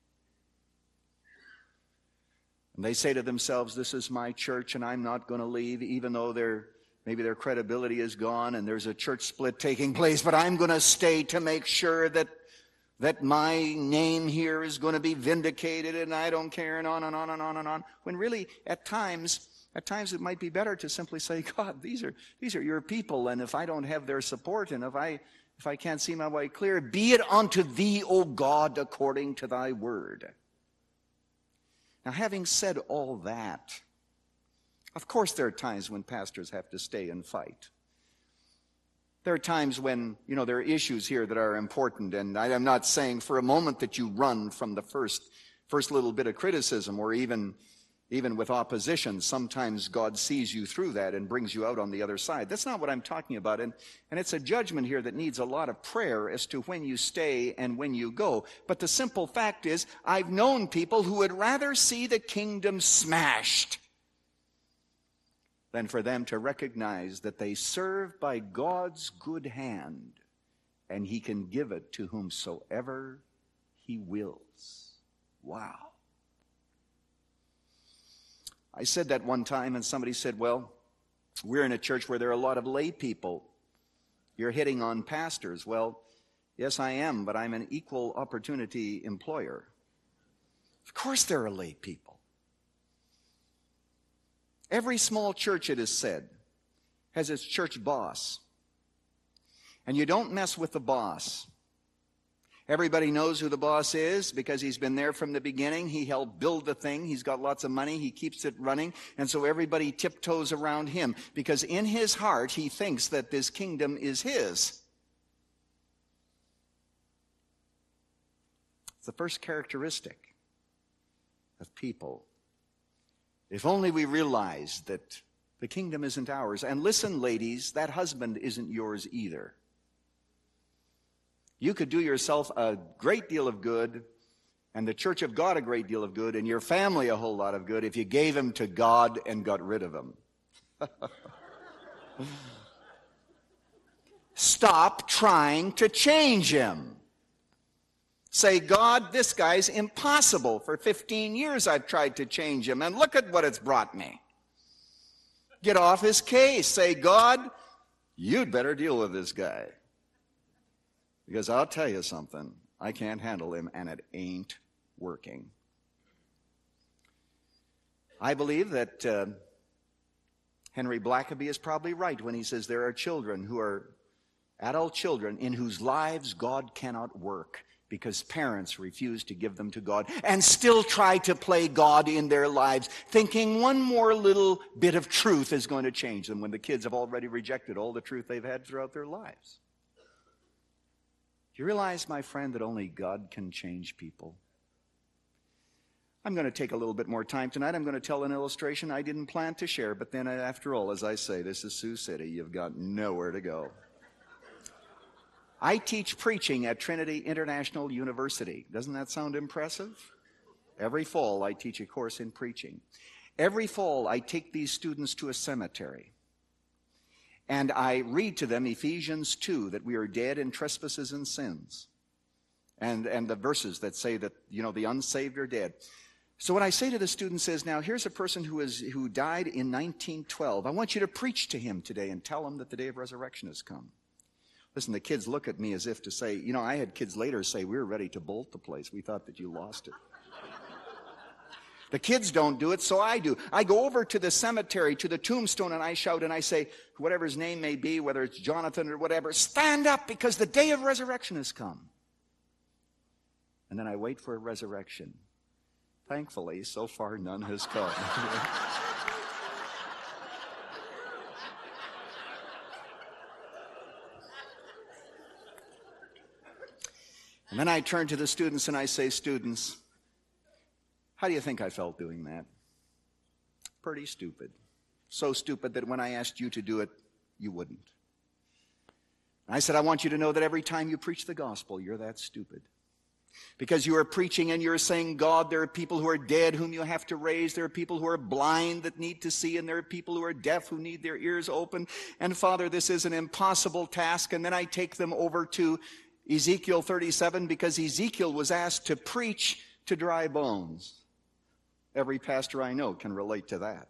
And they say to themselves, this is my church and I'm not going to leave, even though maybe their credibility is gone and there's a church split taking place, but I'm going to stay to make sure that my name here is going to be vindicated and I don't care, and on and on and on and on. When really, at times, At times it might be better to simply say, God, these are your people, and if I don't have their support, and if I can't see my way clear, be it unto thee, O God, according to thy word. Now, having said all that, of course there are times when pastors have to stay and fight. There are times when, there are issues here that are important, and I am not saying for a moment that you run from the first little bit of criticism, or even with opposition. Sometimes God sees you through that and brings you out on the other side. That's not what I'm talking about, and it's a judgment here that needs a lot of prayer as to when you stay and when you go. But the simple fact is, I've known people who would rather see the kingdom smashed than for them to recognize that they serve by God's good hand, and He can give it to whomsoever He wills. Wow. I said that one time, and somebody said, well, we're in a church where there are a lot of lay people. You're hitting on pastors. Well, yes, I am, but I'm an equal opportunity employer. Of course there are lay people. Every small church, it is said, has its church boss. And you don't mess with the boss. Everybody knows who the boss is because he's been there from the beginning. He helped build the thing. He's got lots of money. He keeps it running. And so everybody tiptoes around him because in his heart he thinks that this kingdom is his. It's the first characteristic of people. If only we realized that the kingdom isn't ours. And listen, ladies, that husband isn't yours either. You could do yourself a great deal of good, and the church of God a great deal of good, and your family a whole lot of good if you gave him to God and got rid of him. Stop trying to change him. Say, God, this guy's impossible. For 15 years I've tried to change him, and look at what it's brought me. Get off his case. Say, God, you'd better deal with this guy. Because I'll tell you something, I can't handle him, and it ain't working. I believe that Henry Blackaby is probably right when he says there are children who are adult children in whose lives God cannot work, because parents refuse to give them to God and still try to play God in their lives, thinking one more little bit of truth is going to change them when the kids have already rejected all the truth they've had throughout their lives. Do you realize, my friend, that only God can change people? I'm going to take a little bit more time tonight. I'm going to tell an illustration I didn't plan to share, but then after all, as I say, this is Sioux City. You've got nowhere to go. I teach preaching at Trinity International University. Doesn't that sound impressive? Every fall, I teach a course in preaching. Every fall, I take these students to a cemetery. And I read to them Ephesians 2, that we are dead in trespasses and sins. And the verses that say that, the unsaved are dead. So what I say to the students is, now here's a person who died in 1912. I want you to preach to him today and tell him that the day of resurrection has come. Listen, the kids look at me as if to say, I had kids later say, we were ready to bolt the place. We thought that you lost it. The kids don't do it, so I do. I go over to the cemetery, to the tombstone, and I shout and I say, whatever his name may be, whether it's Jonathan or whatever, stand up because the day of resurrection has come. And then I wait for a resurrection. Thankfully, so far none has come. And then I turn to the students and I say, students, how do you think I felt doing that? Pretty stupid. So stupid that when I asked you to do it, you wouldn't. And I said, I want you to know that every time you preach the gospel, you're that stupid. Because you are preaching and you're saying, God, there are people who are dead whom you have to raise. There are people who are blind that need to see. And there are people who are deaf who need their ears open. And Father, this is an impossible task. And then I take them over to Ezekiel 37 because Ezekiel was asked to preach to dry bones. Every pastor I know can relate to that.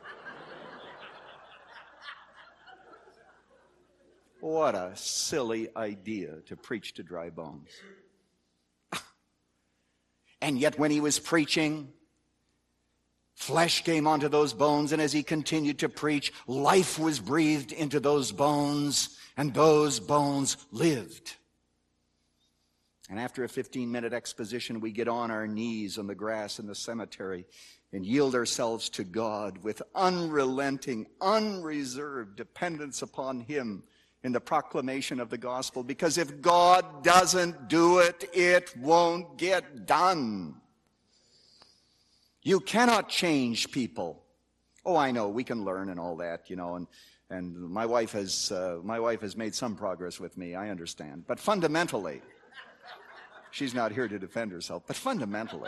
What a silly idea to preach to dry bones. And yet when he was preaching, Flesh came onto those bones, and as he continued to preach, life was breathed into those bones, and those bones lived. And after a 15-minute exposition, we get on our knees on the grass in the cemetery and yield ourselves to God with unrelenting, unreserved dependence upon him in the proclamation of the gospel. Because if God doesn't do it, it won't get done. You cannot change people. Oh, I know, we can learn and all that, and my wife has made some progress with me, I understand. But fundamentally, she's not here to defend herself, but fundamentally,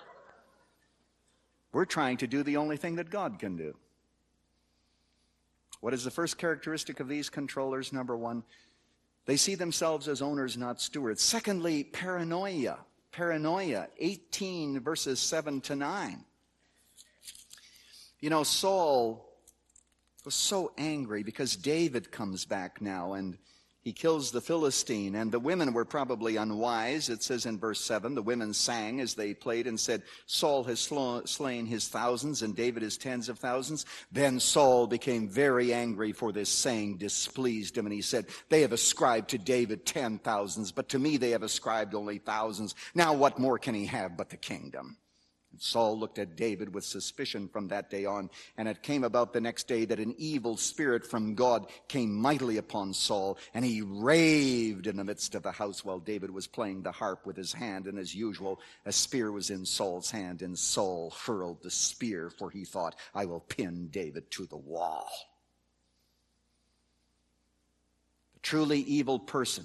we're trying to do the only thing that God can do. What is the first characteristic of these controllers? Number one, they see themselves as owners, not stewards. Secondly, paranoia. Paranoia, 18 verses 7 to 9. Saul was so angry because David comes back now and he kills the Philistine, and the women were probably unwise. It says in verse 7, the women sang as they played and said, Saul has slain his thousands and David his tens of thousands. Then Saul became very angry, for this saying displeased him, and he said, they have ascribed to David 10,000s, but to me they have ascribed only thousands. Now what more can he have but the kingdom? And Saul looked at David with suspicion from that day on, and it came about the next day that an evil spirit from God came mightily upon Saul, and he raved in the midst of the house while David was playing the harp with his hand, and as usual, a spear was in Saul's hand, and Saul hurled the spear, for he thought, I will pin David to the wall. The truly evil person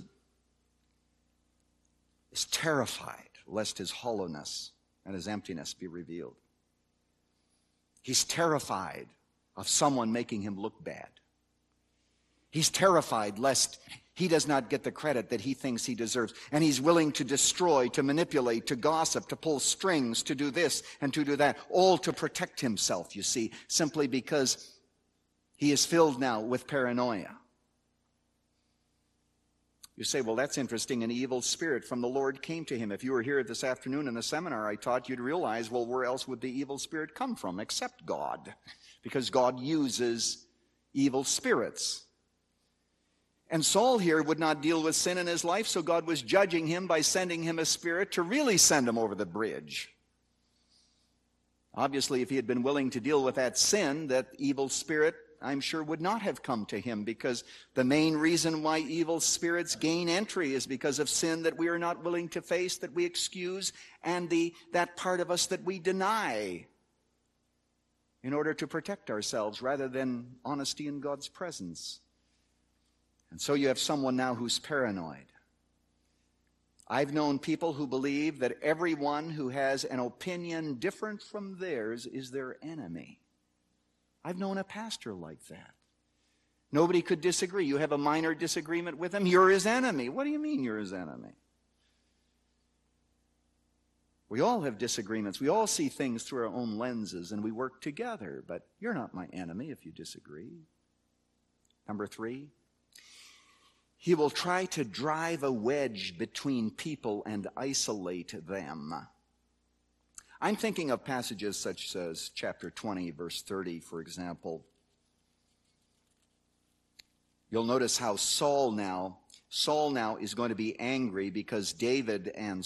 is terrified lest his hollowness and his emptiness be revealed. He's terrified of someone making him look bad. He's terrified lest he does not get the credit that he thinks he deserves. And he's willing to destroy, to manipulate, to gossip, to pull strings, to do this and to do that, all to protect himself, you see, simply because he is filled now with paranoia. You say, well, that's interesting. An evil spirit from the Lord came to him. If you were here this afternoon in the seminar I taught, you'd realize, well, where else would the evil spirit come from except God? Because God uses evil spirits. And Saul here would not deal with sin in his life, so God was judging him by sending him a spirit to really send him over the bridge. Obviously, if he had been willing to deal with that sin, that evil spirit, I'm sure, would not have come to him, because the main reason why evil spirits gain entry is because of sin that we are not willing to face, that we excuse, and that part of us that we deny in order to protect ourselves rather than honesty in God's presence. And so you have someone now who's paranoid. I've known people who believe that everyone who has an opinion different from theirs is their enemy. I've known a pastor like that. Nobody could disagree. You have a minor disagreement with him, you're his enemy. What do you mean you're his enemy? We all have disagreements. We all see things through our own lenses, and we work together. But you're not my enemy if you disagree. Number 3, he will try to drive a wedge between people and isolate them. I'm thinking of passages such as chapter 20, verse 30, for example. You'll notice how Saul now is going to be angry because David and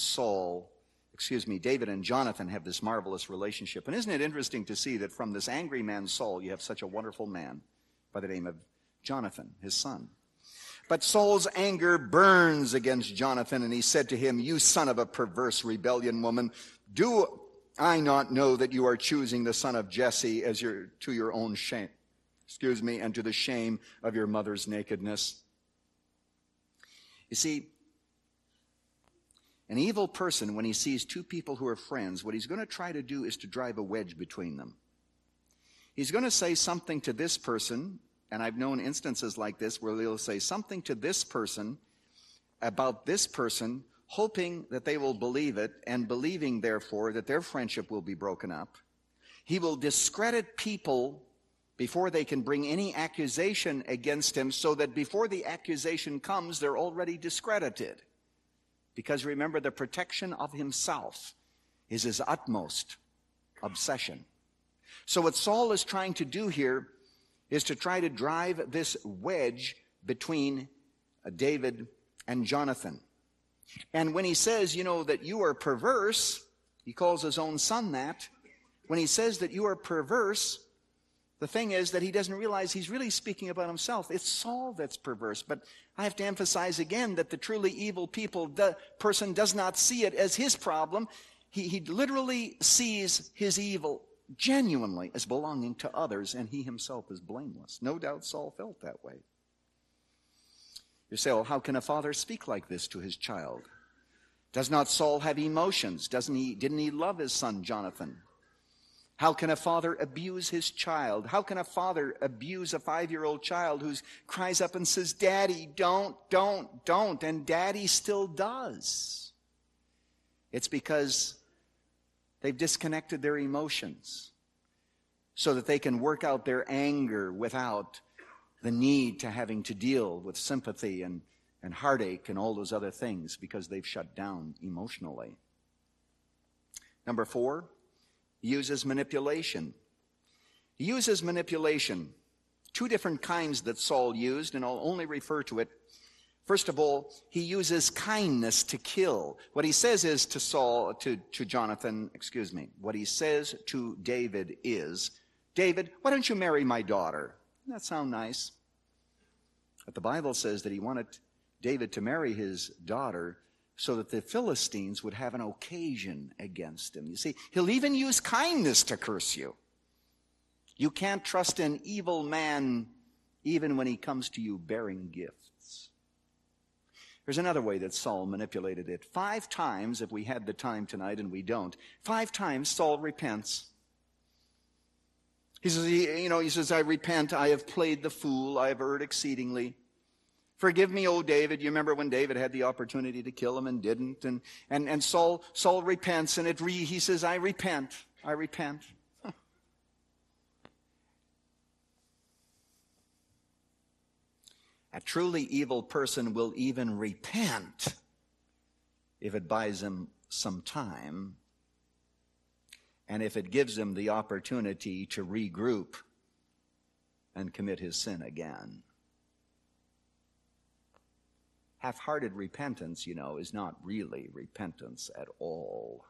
Jonathan have this marvelous relationship. And isn't it interesting to see that from this angry man Saul, you have such a wonderful man by the name of Jonathan, his son. But Saul's anger burns against Jonathan, and he said to him, you son of a perverse rebellion woman, do I not know that you are choosing the son of Jesse to your own shame, and to the shame of your mother's nakedness? You see, an evil person, when he sees two people who are friends, what he's going to try to do is to drive a wedge between them. He's going to say something to this person, and I've known instances like this where he'll say something to this person about this person, hoping that they will believe it, and believing, therefore, that their friendship will be broken up. He will discredit people before they can bring any accusation against him, so that before the accusation comes, they're already discredited. Because remember, the protection of himself is his utmost obsession. So what Saul is trying to do here is to try to drive this wedge between David and Jonathan. And when he says, that you are perverse, he calls his own son that. When he says that you are perverse, the thing is that he doesn't realize he's really speaking about himself. It's Saul that's perverse. But I have to emphasize again that the truly evil person does not see it as his problem. He literally sees his evil genuinely as belonging to others, and he himself is blameless. No doubt Saul felt that way. You say, well, how can a father speak like this to his child? Does not Saul have emotions? Didn't he love his son Jonathan? How can a father abuse his child? How can a father abuse a 5-year-old child who cries up and says, Daddy, don't, and Daddy still does? It's because they've disconnected their emotions so that they can work out their anger without the need to having to deal with sympathy and heartache and all those other things because they've shut down emotionally. Number 4, he uses manipulation. He uses manipulation. 2 different kinds that Saul used, and I'll only refer to it. First of all, he uses kindness to kill. What he says is what he says to David is, David, why don't you marry my daughter? Doesn't that sound nice? But the Bible says that he wanted David to marry his daughter so that the Philistines would have an occasion against him. You see, he'll even use kindness to curse you. You can't trust an evil man even when he comes to you bearing gifts. There's another way that Saul manipulated it. 5 times, if we had the time tonight and we don't, 5 times Saul repents. He says, I repent, I have played the fool, I have erred exceedingly. Forgive me, O David. You remember when David had the opportunity to kill him and didn't? And Saul repents, and he says, I repent. A truly evil person will even repent if it buys him some time and if it gives him the opportunity to regroup and commit his sin again. Half-hearted repentance, is not really repentance at all.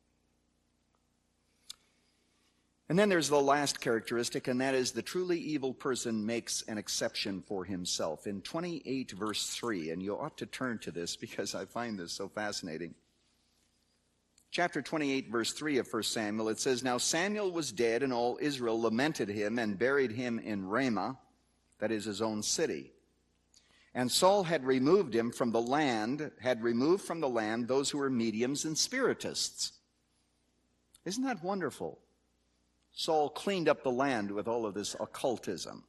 And then there's the last characteristic, and that is the truly evil person makes an exception for himself. In 28 verse 3, and you ought to turn to this because I find this so fascinating. Chapter 28 verse 3 of 1 Samuel, it says, Now Samuel was dead, and all Israel lamented him and buried him in Ramah, that is his own city. And Saul had removed from the land those who were mediums and spiritists. Isn't that wonderful? Saul cleaned up the land with all of this occultism.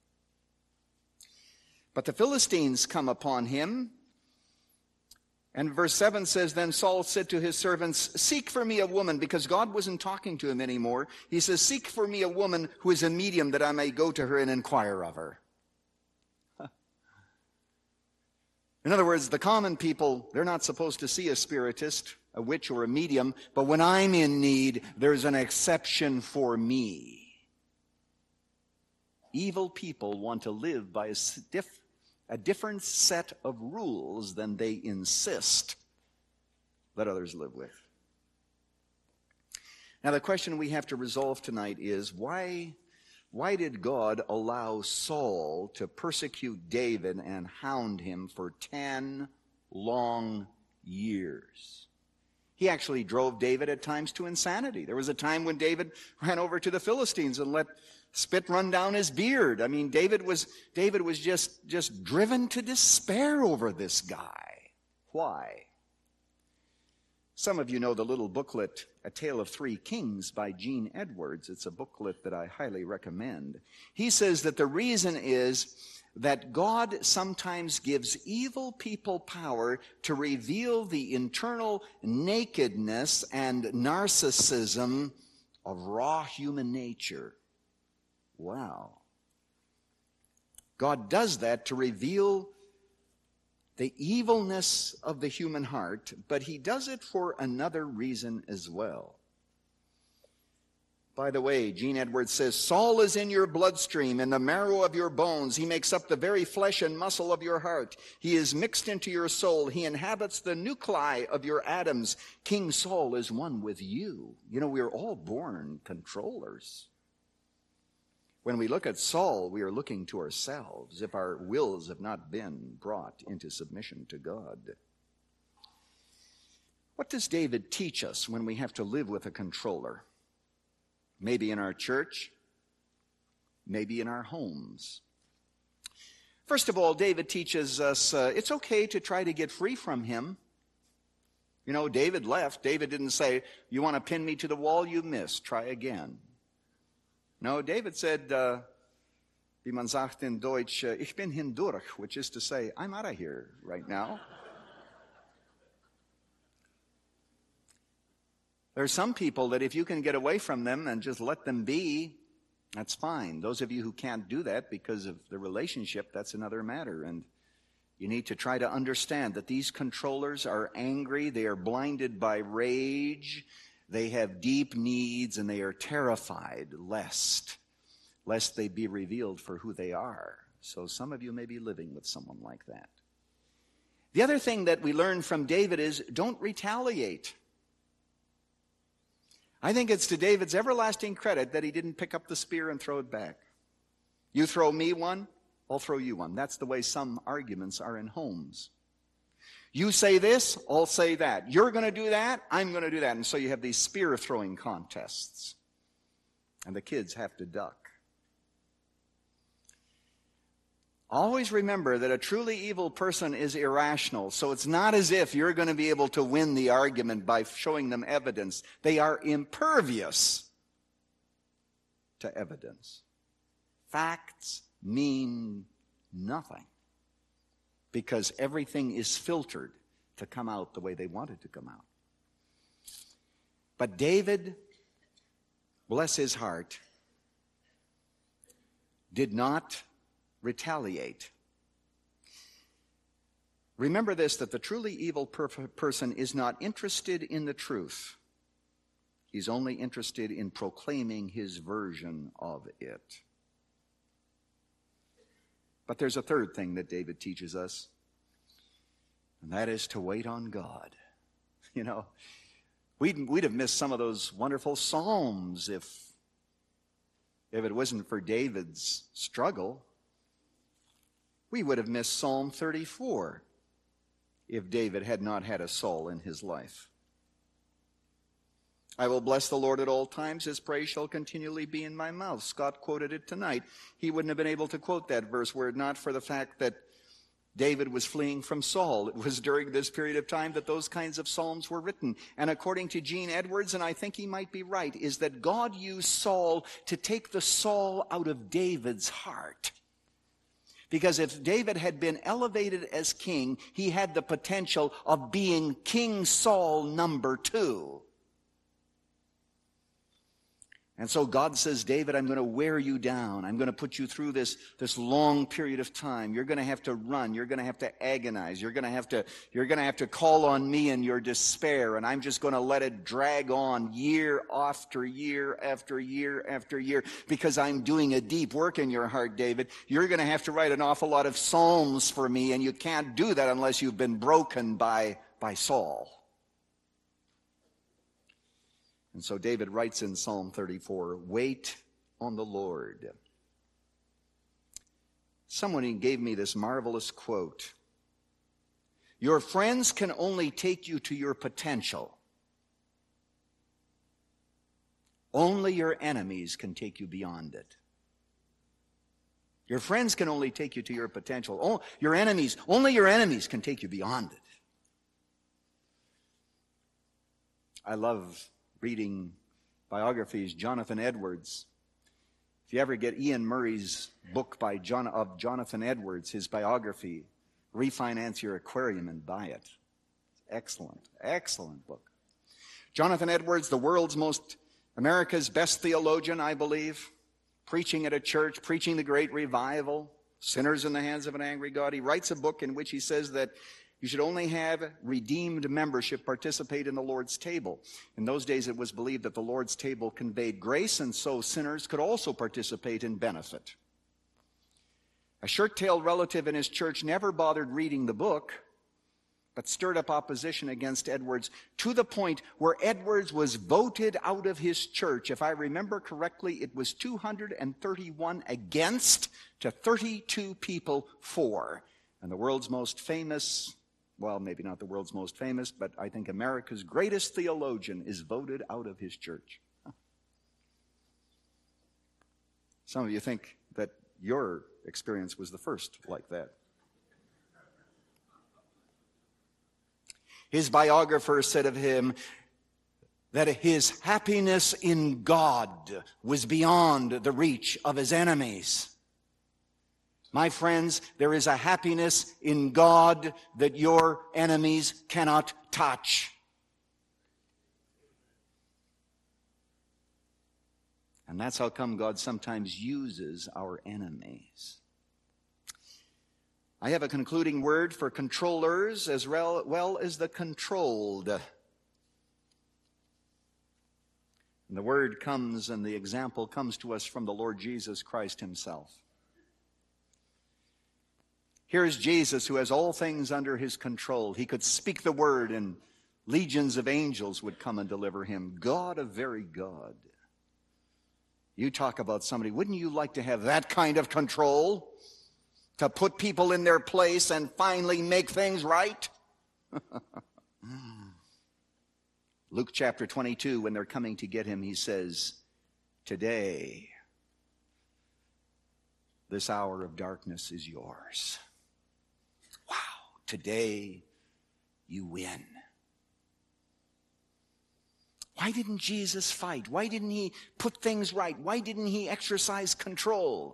But the Philistines come upon him. And verse 7 says, Then Saul said to his servants, Seek for me a woman, because God wasn't talking to him anymore. He says, Seek for me a woman who is a medium, that I may go to her and inquire of her. In other words, the common people, they're not supposed to see a spiritist, a witch, or a medium, but when I'm in need, there's an exception for me. Evil people want to live by a different set of rules than they insist that others live with. Now, the question we have to resolve tonight is, why did God allow Saul to persecute David and hound him for 10 long years? He actually drove David at times to insanity. There was a time when David ran over to the Philistines and let spit run down his beard. I mean, David was just driven to despair over this guy. Why? Some of you know the little booklet, A Tale of Three Kings by Gene Edwards. It's a booklet that I highly recommend. He says that the reason is that God sometimes gives evil people power to reveal the internal nakedness and narcissism of raw human nature. Wow. God does that to reveal the evilness of the human heart, but he does it for another reason as well. By the way, Gene Edwards says, Saul is in your bloodstream, in the marrow of your bones. He makes up the very flesh and muscle of your heart. He is mixed into your soul. He inhabits the nuclei of your atoms. King Saul is one with you. You know, we are all born controllers. When we look at Saul, we are looking to ourselves if our wills have not been brought into submission to God. What does David teach us when we have to live with a controller? Maybe in our church, maybe in our homes. First of all, David teaches us it's okay to try to get free from him. You know, David left. David didn't say, you want to pin me to the wall? You missed. Try again. No, David said, wie man sagt in Deutsch, ich bin hindurch, which is to say, I'm out of here right now. There are some people that if you can get away from them and just let them be, that's fine. Those of you who can't do that because of the relationship, that's another matter. And you need to try to understand that these controllers are angry, they are blinded by rage, they have deep needs, and they are terrified lest they be revealed for who they are. So some of you may be living with someone like that. The other thing that we learn from David is don't retaliate. I think it's to David's everlasting credit that he didn't pick up the spear and throw it back. You throw me one, I'll throw you one. That's the way some arguments are in homes. You say this, I'll say that. You're going to do that, I'm going to do that. And so you have these spear throwing contests. And the kids have to duck. Always remember that a truly evil person is irrational. So it's not as if you're going to be able to win the argument by showing them evidence. They are impervious to evidence. Facts mean nothing because everything is filtered to come out the way they want it to come out. But David, bless his heart, did not retaliate. Remember this, that the truly evil person is not interested in the truth. He's only interested in proclaiming his version of it. But there's a third thing that David teaches us, and that is to wait on God. You know, we'd have missed some of those wonderful Psalms if it wasn't for David's struggle. We would have missed Psalm 34 if David had not had a Saul in his life. I will bless the Lord at all times. His praise shall continually be in my mouth. Scott quoted it tonight. He wouldn't have been able to quote that verse were it not for the fact that David was fleeing from Saul. It was during this period of time that those kinds of psalms were written. And according to Gene Edwards, and I think he might be right, is that God used Saul to take the Saul out of David's heart. Because if David had been elevated as king, he had the potential of being King Saul number 2. And so God says, David, I'm going to wear you down. I'm going to put you through this long period of time. You're going to have to run. You're going to have to agonize. You're going to have to call on me in your despair. And I'm just going to let it drag on year after year after year after year because I'm doing a deep work in your heart, David. You're going to have to write an awful lot of psalms for me, and you can't do that unless you've been broken by Saul. And so David writes in Psalm 34, wait on the Lord. Someone gave me this marvelous quote. Your friends can only take you to your potential. Only your enemies can take you beyond it. Your friends can only take you to your potential. Only your enemies can take you beyond it. I love reading biographies. Jonathan Edwards. If you ever get Ian Murray's book of Jonathan Edwards, his biography, refinance your aquarium and buy it. Excellent, excellent book. Jonathan Edwards, America's best theologian, I believe, preaching at a church, preaching the great revival, sinners in the hands of an angry God. He writes a book in which he says that You should only have redeemed membership participate in the Lord's table. In those days, it was believed that the Lord's table conveyed grace, and so sinners could also participate in benefit. A shirt-tailed relative in his church never bothered reading the book, but stirred up opposition against Edwards to the point where Edwards was voted out of his church. If I remember correctly, it was 231 against to 32 people for. And the world's most famous, well, maybe not the world's most famous, but I think America's greatest theologian is voted out of his church. Some of you think that your experience was the first like that. His biographer said of him that his happiness in God was beyond the reach of his enemies. My friends, there is a happiness in God that your enemies cannot touch. And that's how come God sometimes uses our enemies. I have a concluding word for controllers as well as the controlled. And the word comes and the example comes to us from the Lord Jesus Christ himself. Here's Jesus who has all things under his control. He could speak the word and legions of angels would come and deliver him. God of very God. You talk about somebody, wouldn't you like to have that kind of control? To put people in their place and finally make things right? Luke chapter 22, when they're coming to get him, he says, today, this hour of darkness is yours. Wow, today you win. Why didn't Jesus fight? Why didn't he put things right? Why didn't he exercise control?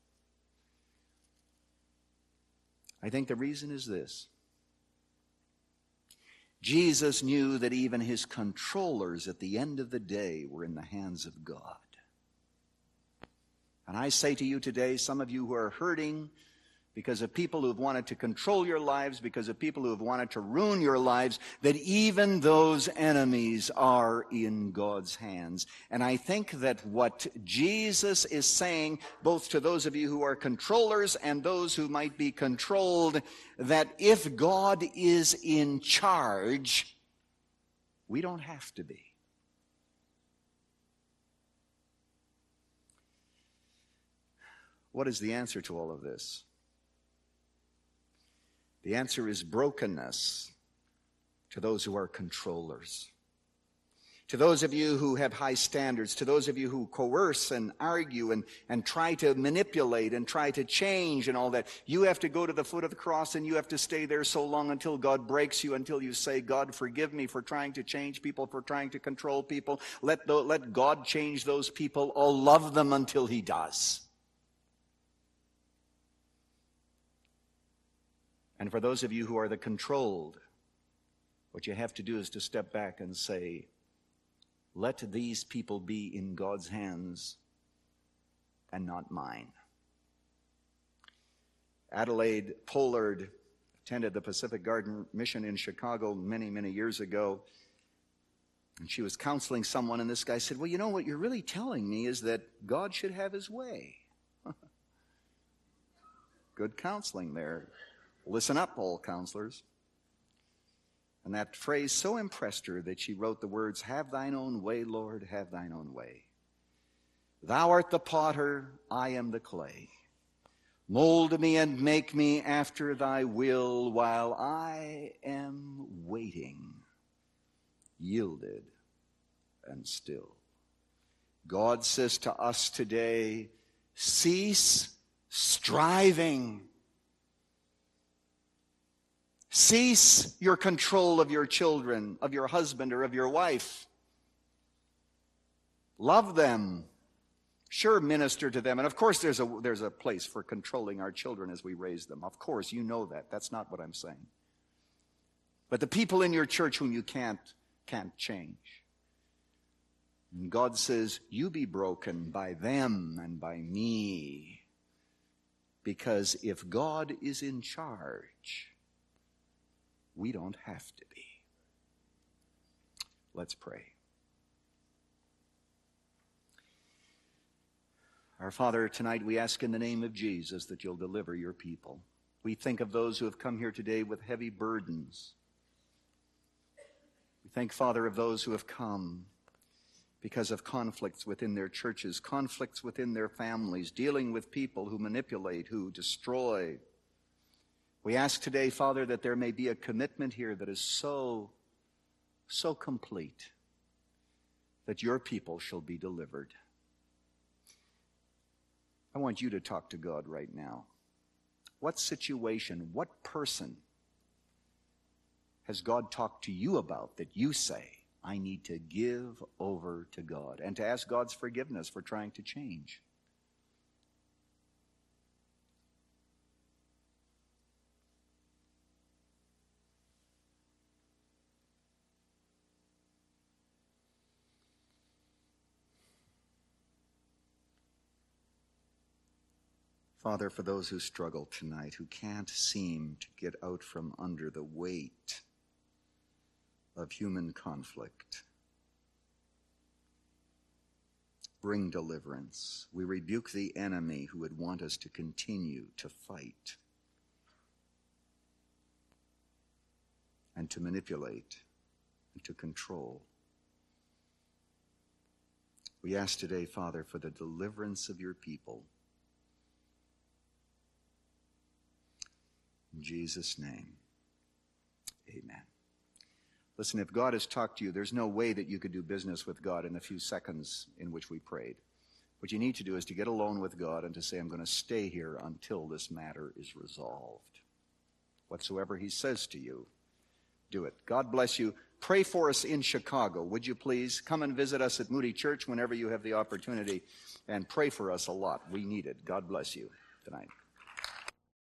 I think the reason is this. Jesus knew that even his controllers at the end of the day were in the hands of God. And I say to you today, some of you who are hurting because of people who have wanted to control your lives, because of people who have wanted to ruin your lives, that even those enemies are in God's hands. And I think that what Jesus is saying, both to those of you who are controllers and those who might be controlled, that if God is in charge, we don't have to be. What is the answer to all of this? The answer is brokenness to those who are controllers. To those of you who have high standards, to those of you who coerce and argue and try to manipulate and try to change and all that, you have to go to the foot of the cross and you have to stay there so long until God breaks you, until you say, God, forgive me for trying to change people, for trying to control people. Let God change those people. I'll love them until he does. And for those of you who are the controlled, what you have to do is to step back and say, let these people be in God's hands and not mine. Adelaide Pollard attended the Pacific Garden Mission in Chicago many, many years ago. And she was counseling someone, and this guy said, well, you know what you're really telling me is that God should have his way. Good counseling there. Listen up, all counselors. And that phrase so impressed her that she wrote the words, have thine own way, Lord, have thine own way. Thou art the potter, I am the clay. Mold me and make me after thy will while I am waiting, yielded and still. God says to us today, cease striving. Cease your control of your children, of your husband, or of your wife. Love them. Sure, minister to them. And of course there's a place for controlling our children as we raise them. Of course, you know that. That's not what I'm saying. But the people in your church whom you can't change. And God says, you be broken by them and by me. Because if God is in charge, we don't have to be. Let's pray. Our Father, tonight we ask in the name of Jesus that you'll deliver your people. We think of those who have come here today with heavy burdens. We thank, Father, of those who have come because of conflicts within their churches, conflicts within their families, dealing with people who manipulate, who destroy. We ask today, Father, that there may be a commitment here that is so complete that your people shall be delivered. I want you to talk to God right now. What situation, what person has God talked to you about that you say, I need to give over to God, and to ask God's forgiveness for trying to change? Father, for those who struggle tonight, who can't seem to get out from under the weight of human conflict, bring deliverance. We rebuke the enemy who would want us to continue to fight and to manipulate and to control. We ask today, Father, for the deliverance of your people. In Jesus' name, amen. Listen, if God has talked to you, there's no way that you could do business with God in the few seconds in which we prayed. What you need to do is to get alone with God and to say, I'm going to stay here until this matter is resolved. Whatsoever he says to you, do it. God bless you. Pray for us in Chicago, would you please? Come and visit us at Moody Church whenever you have the opportunity, and pray for us a lot. We need it. God bless you tonight.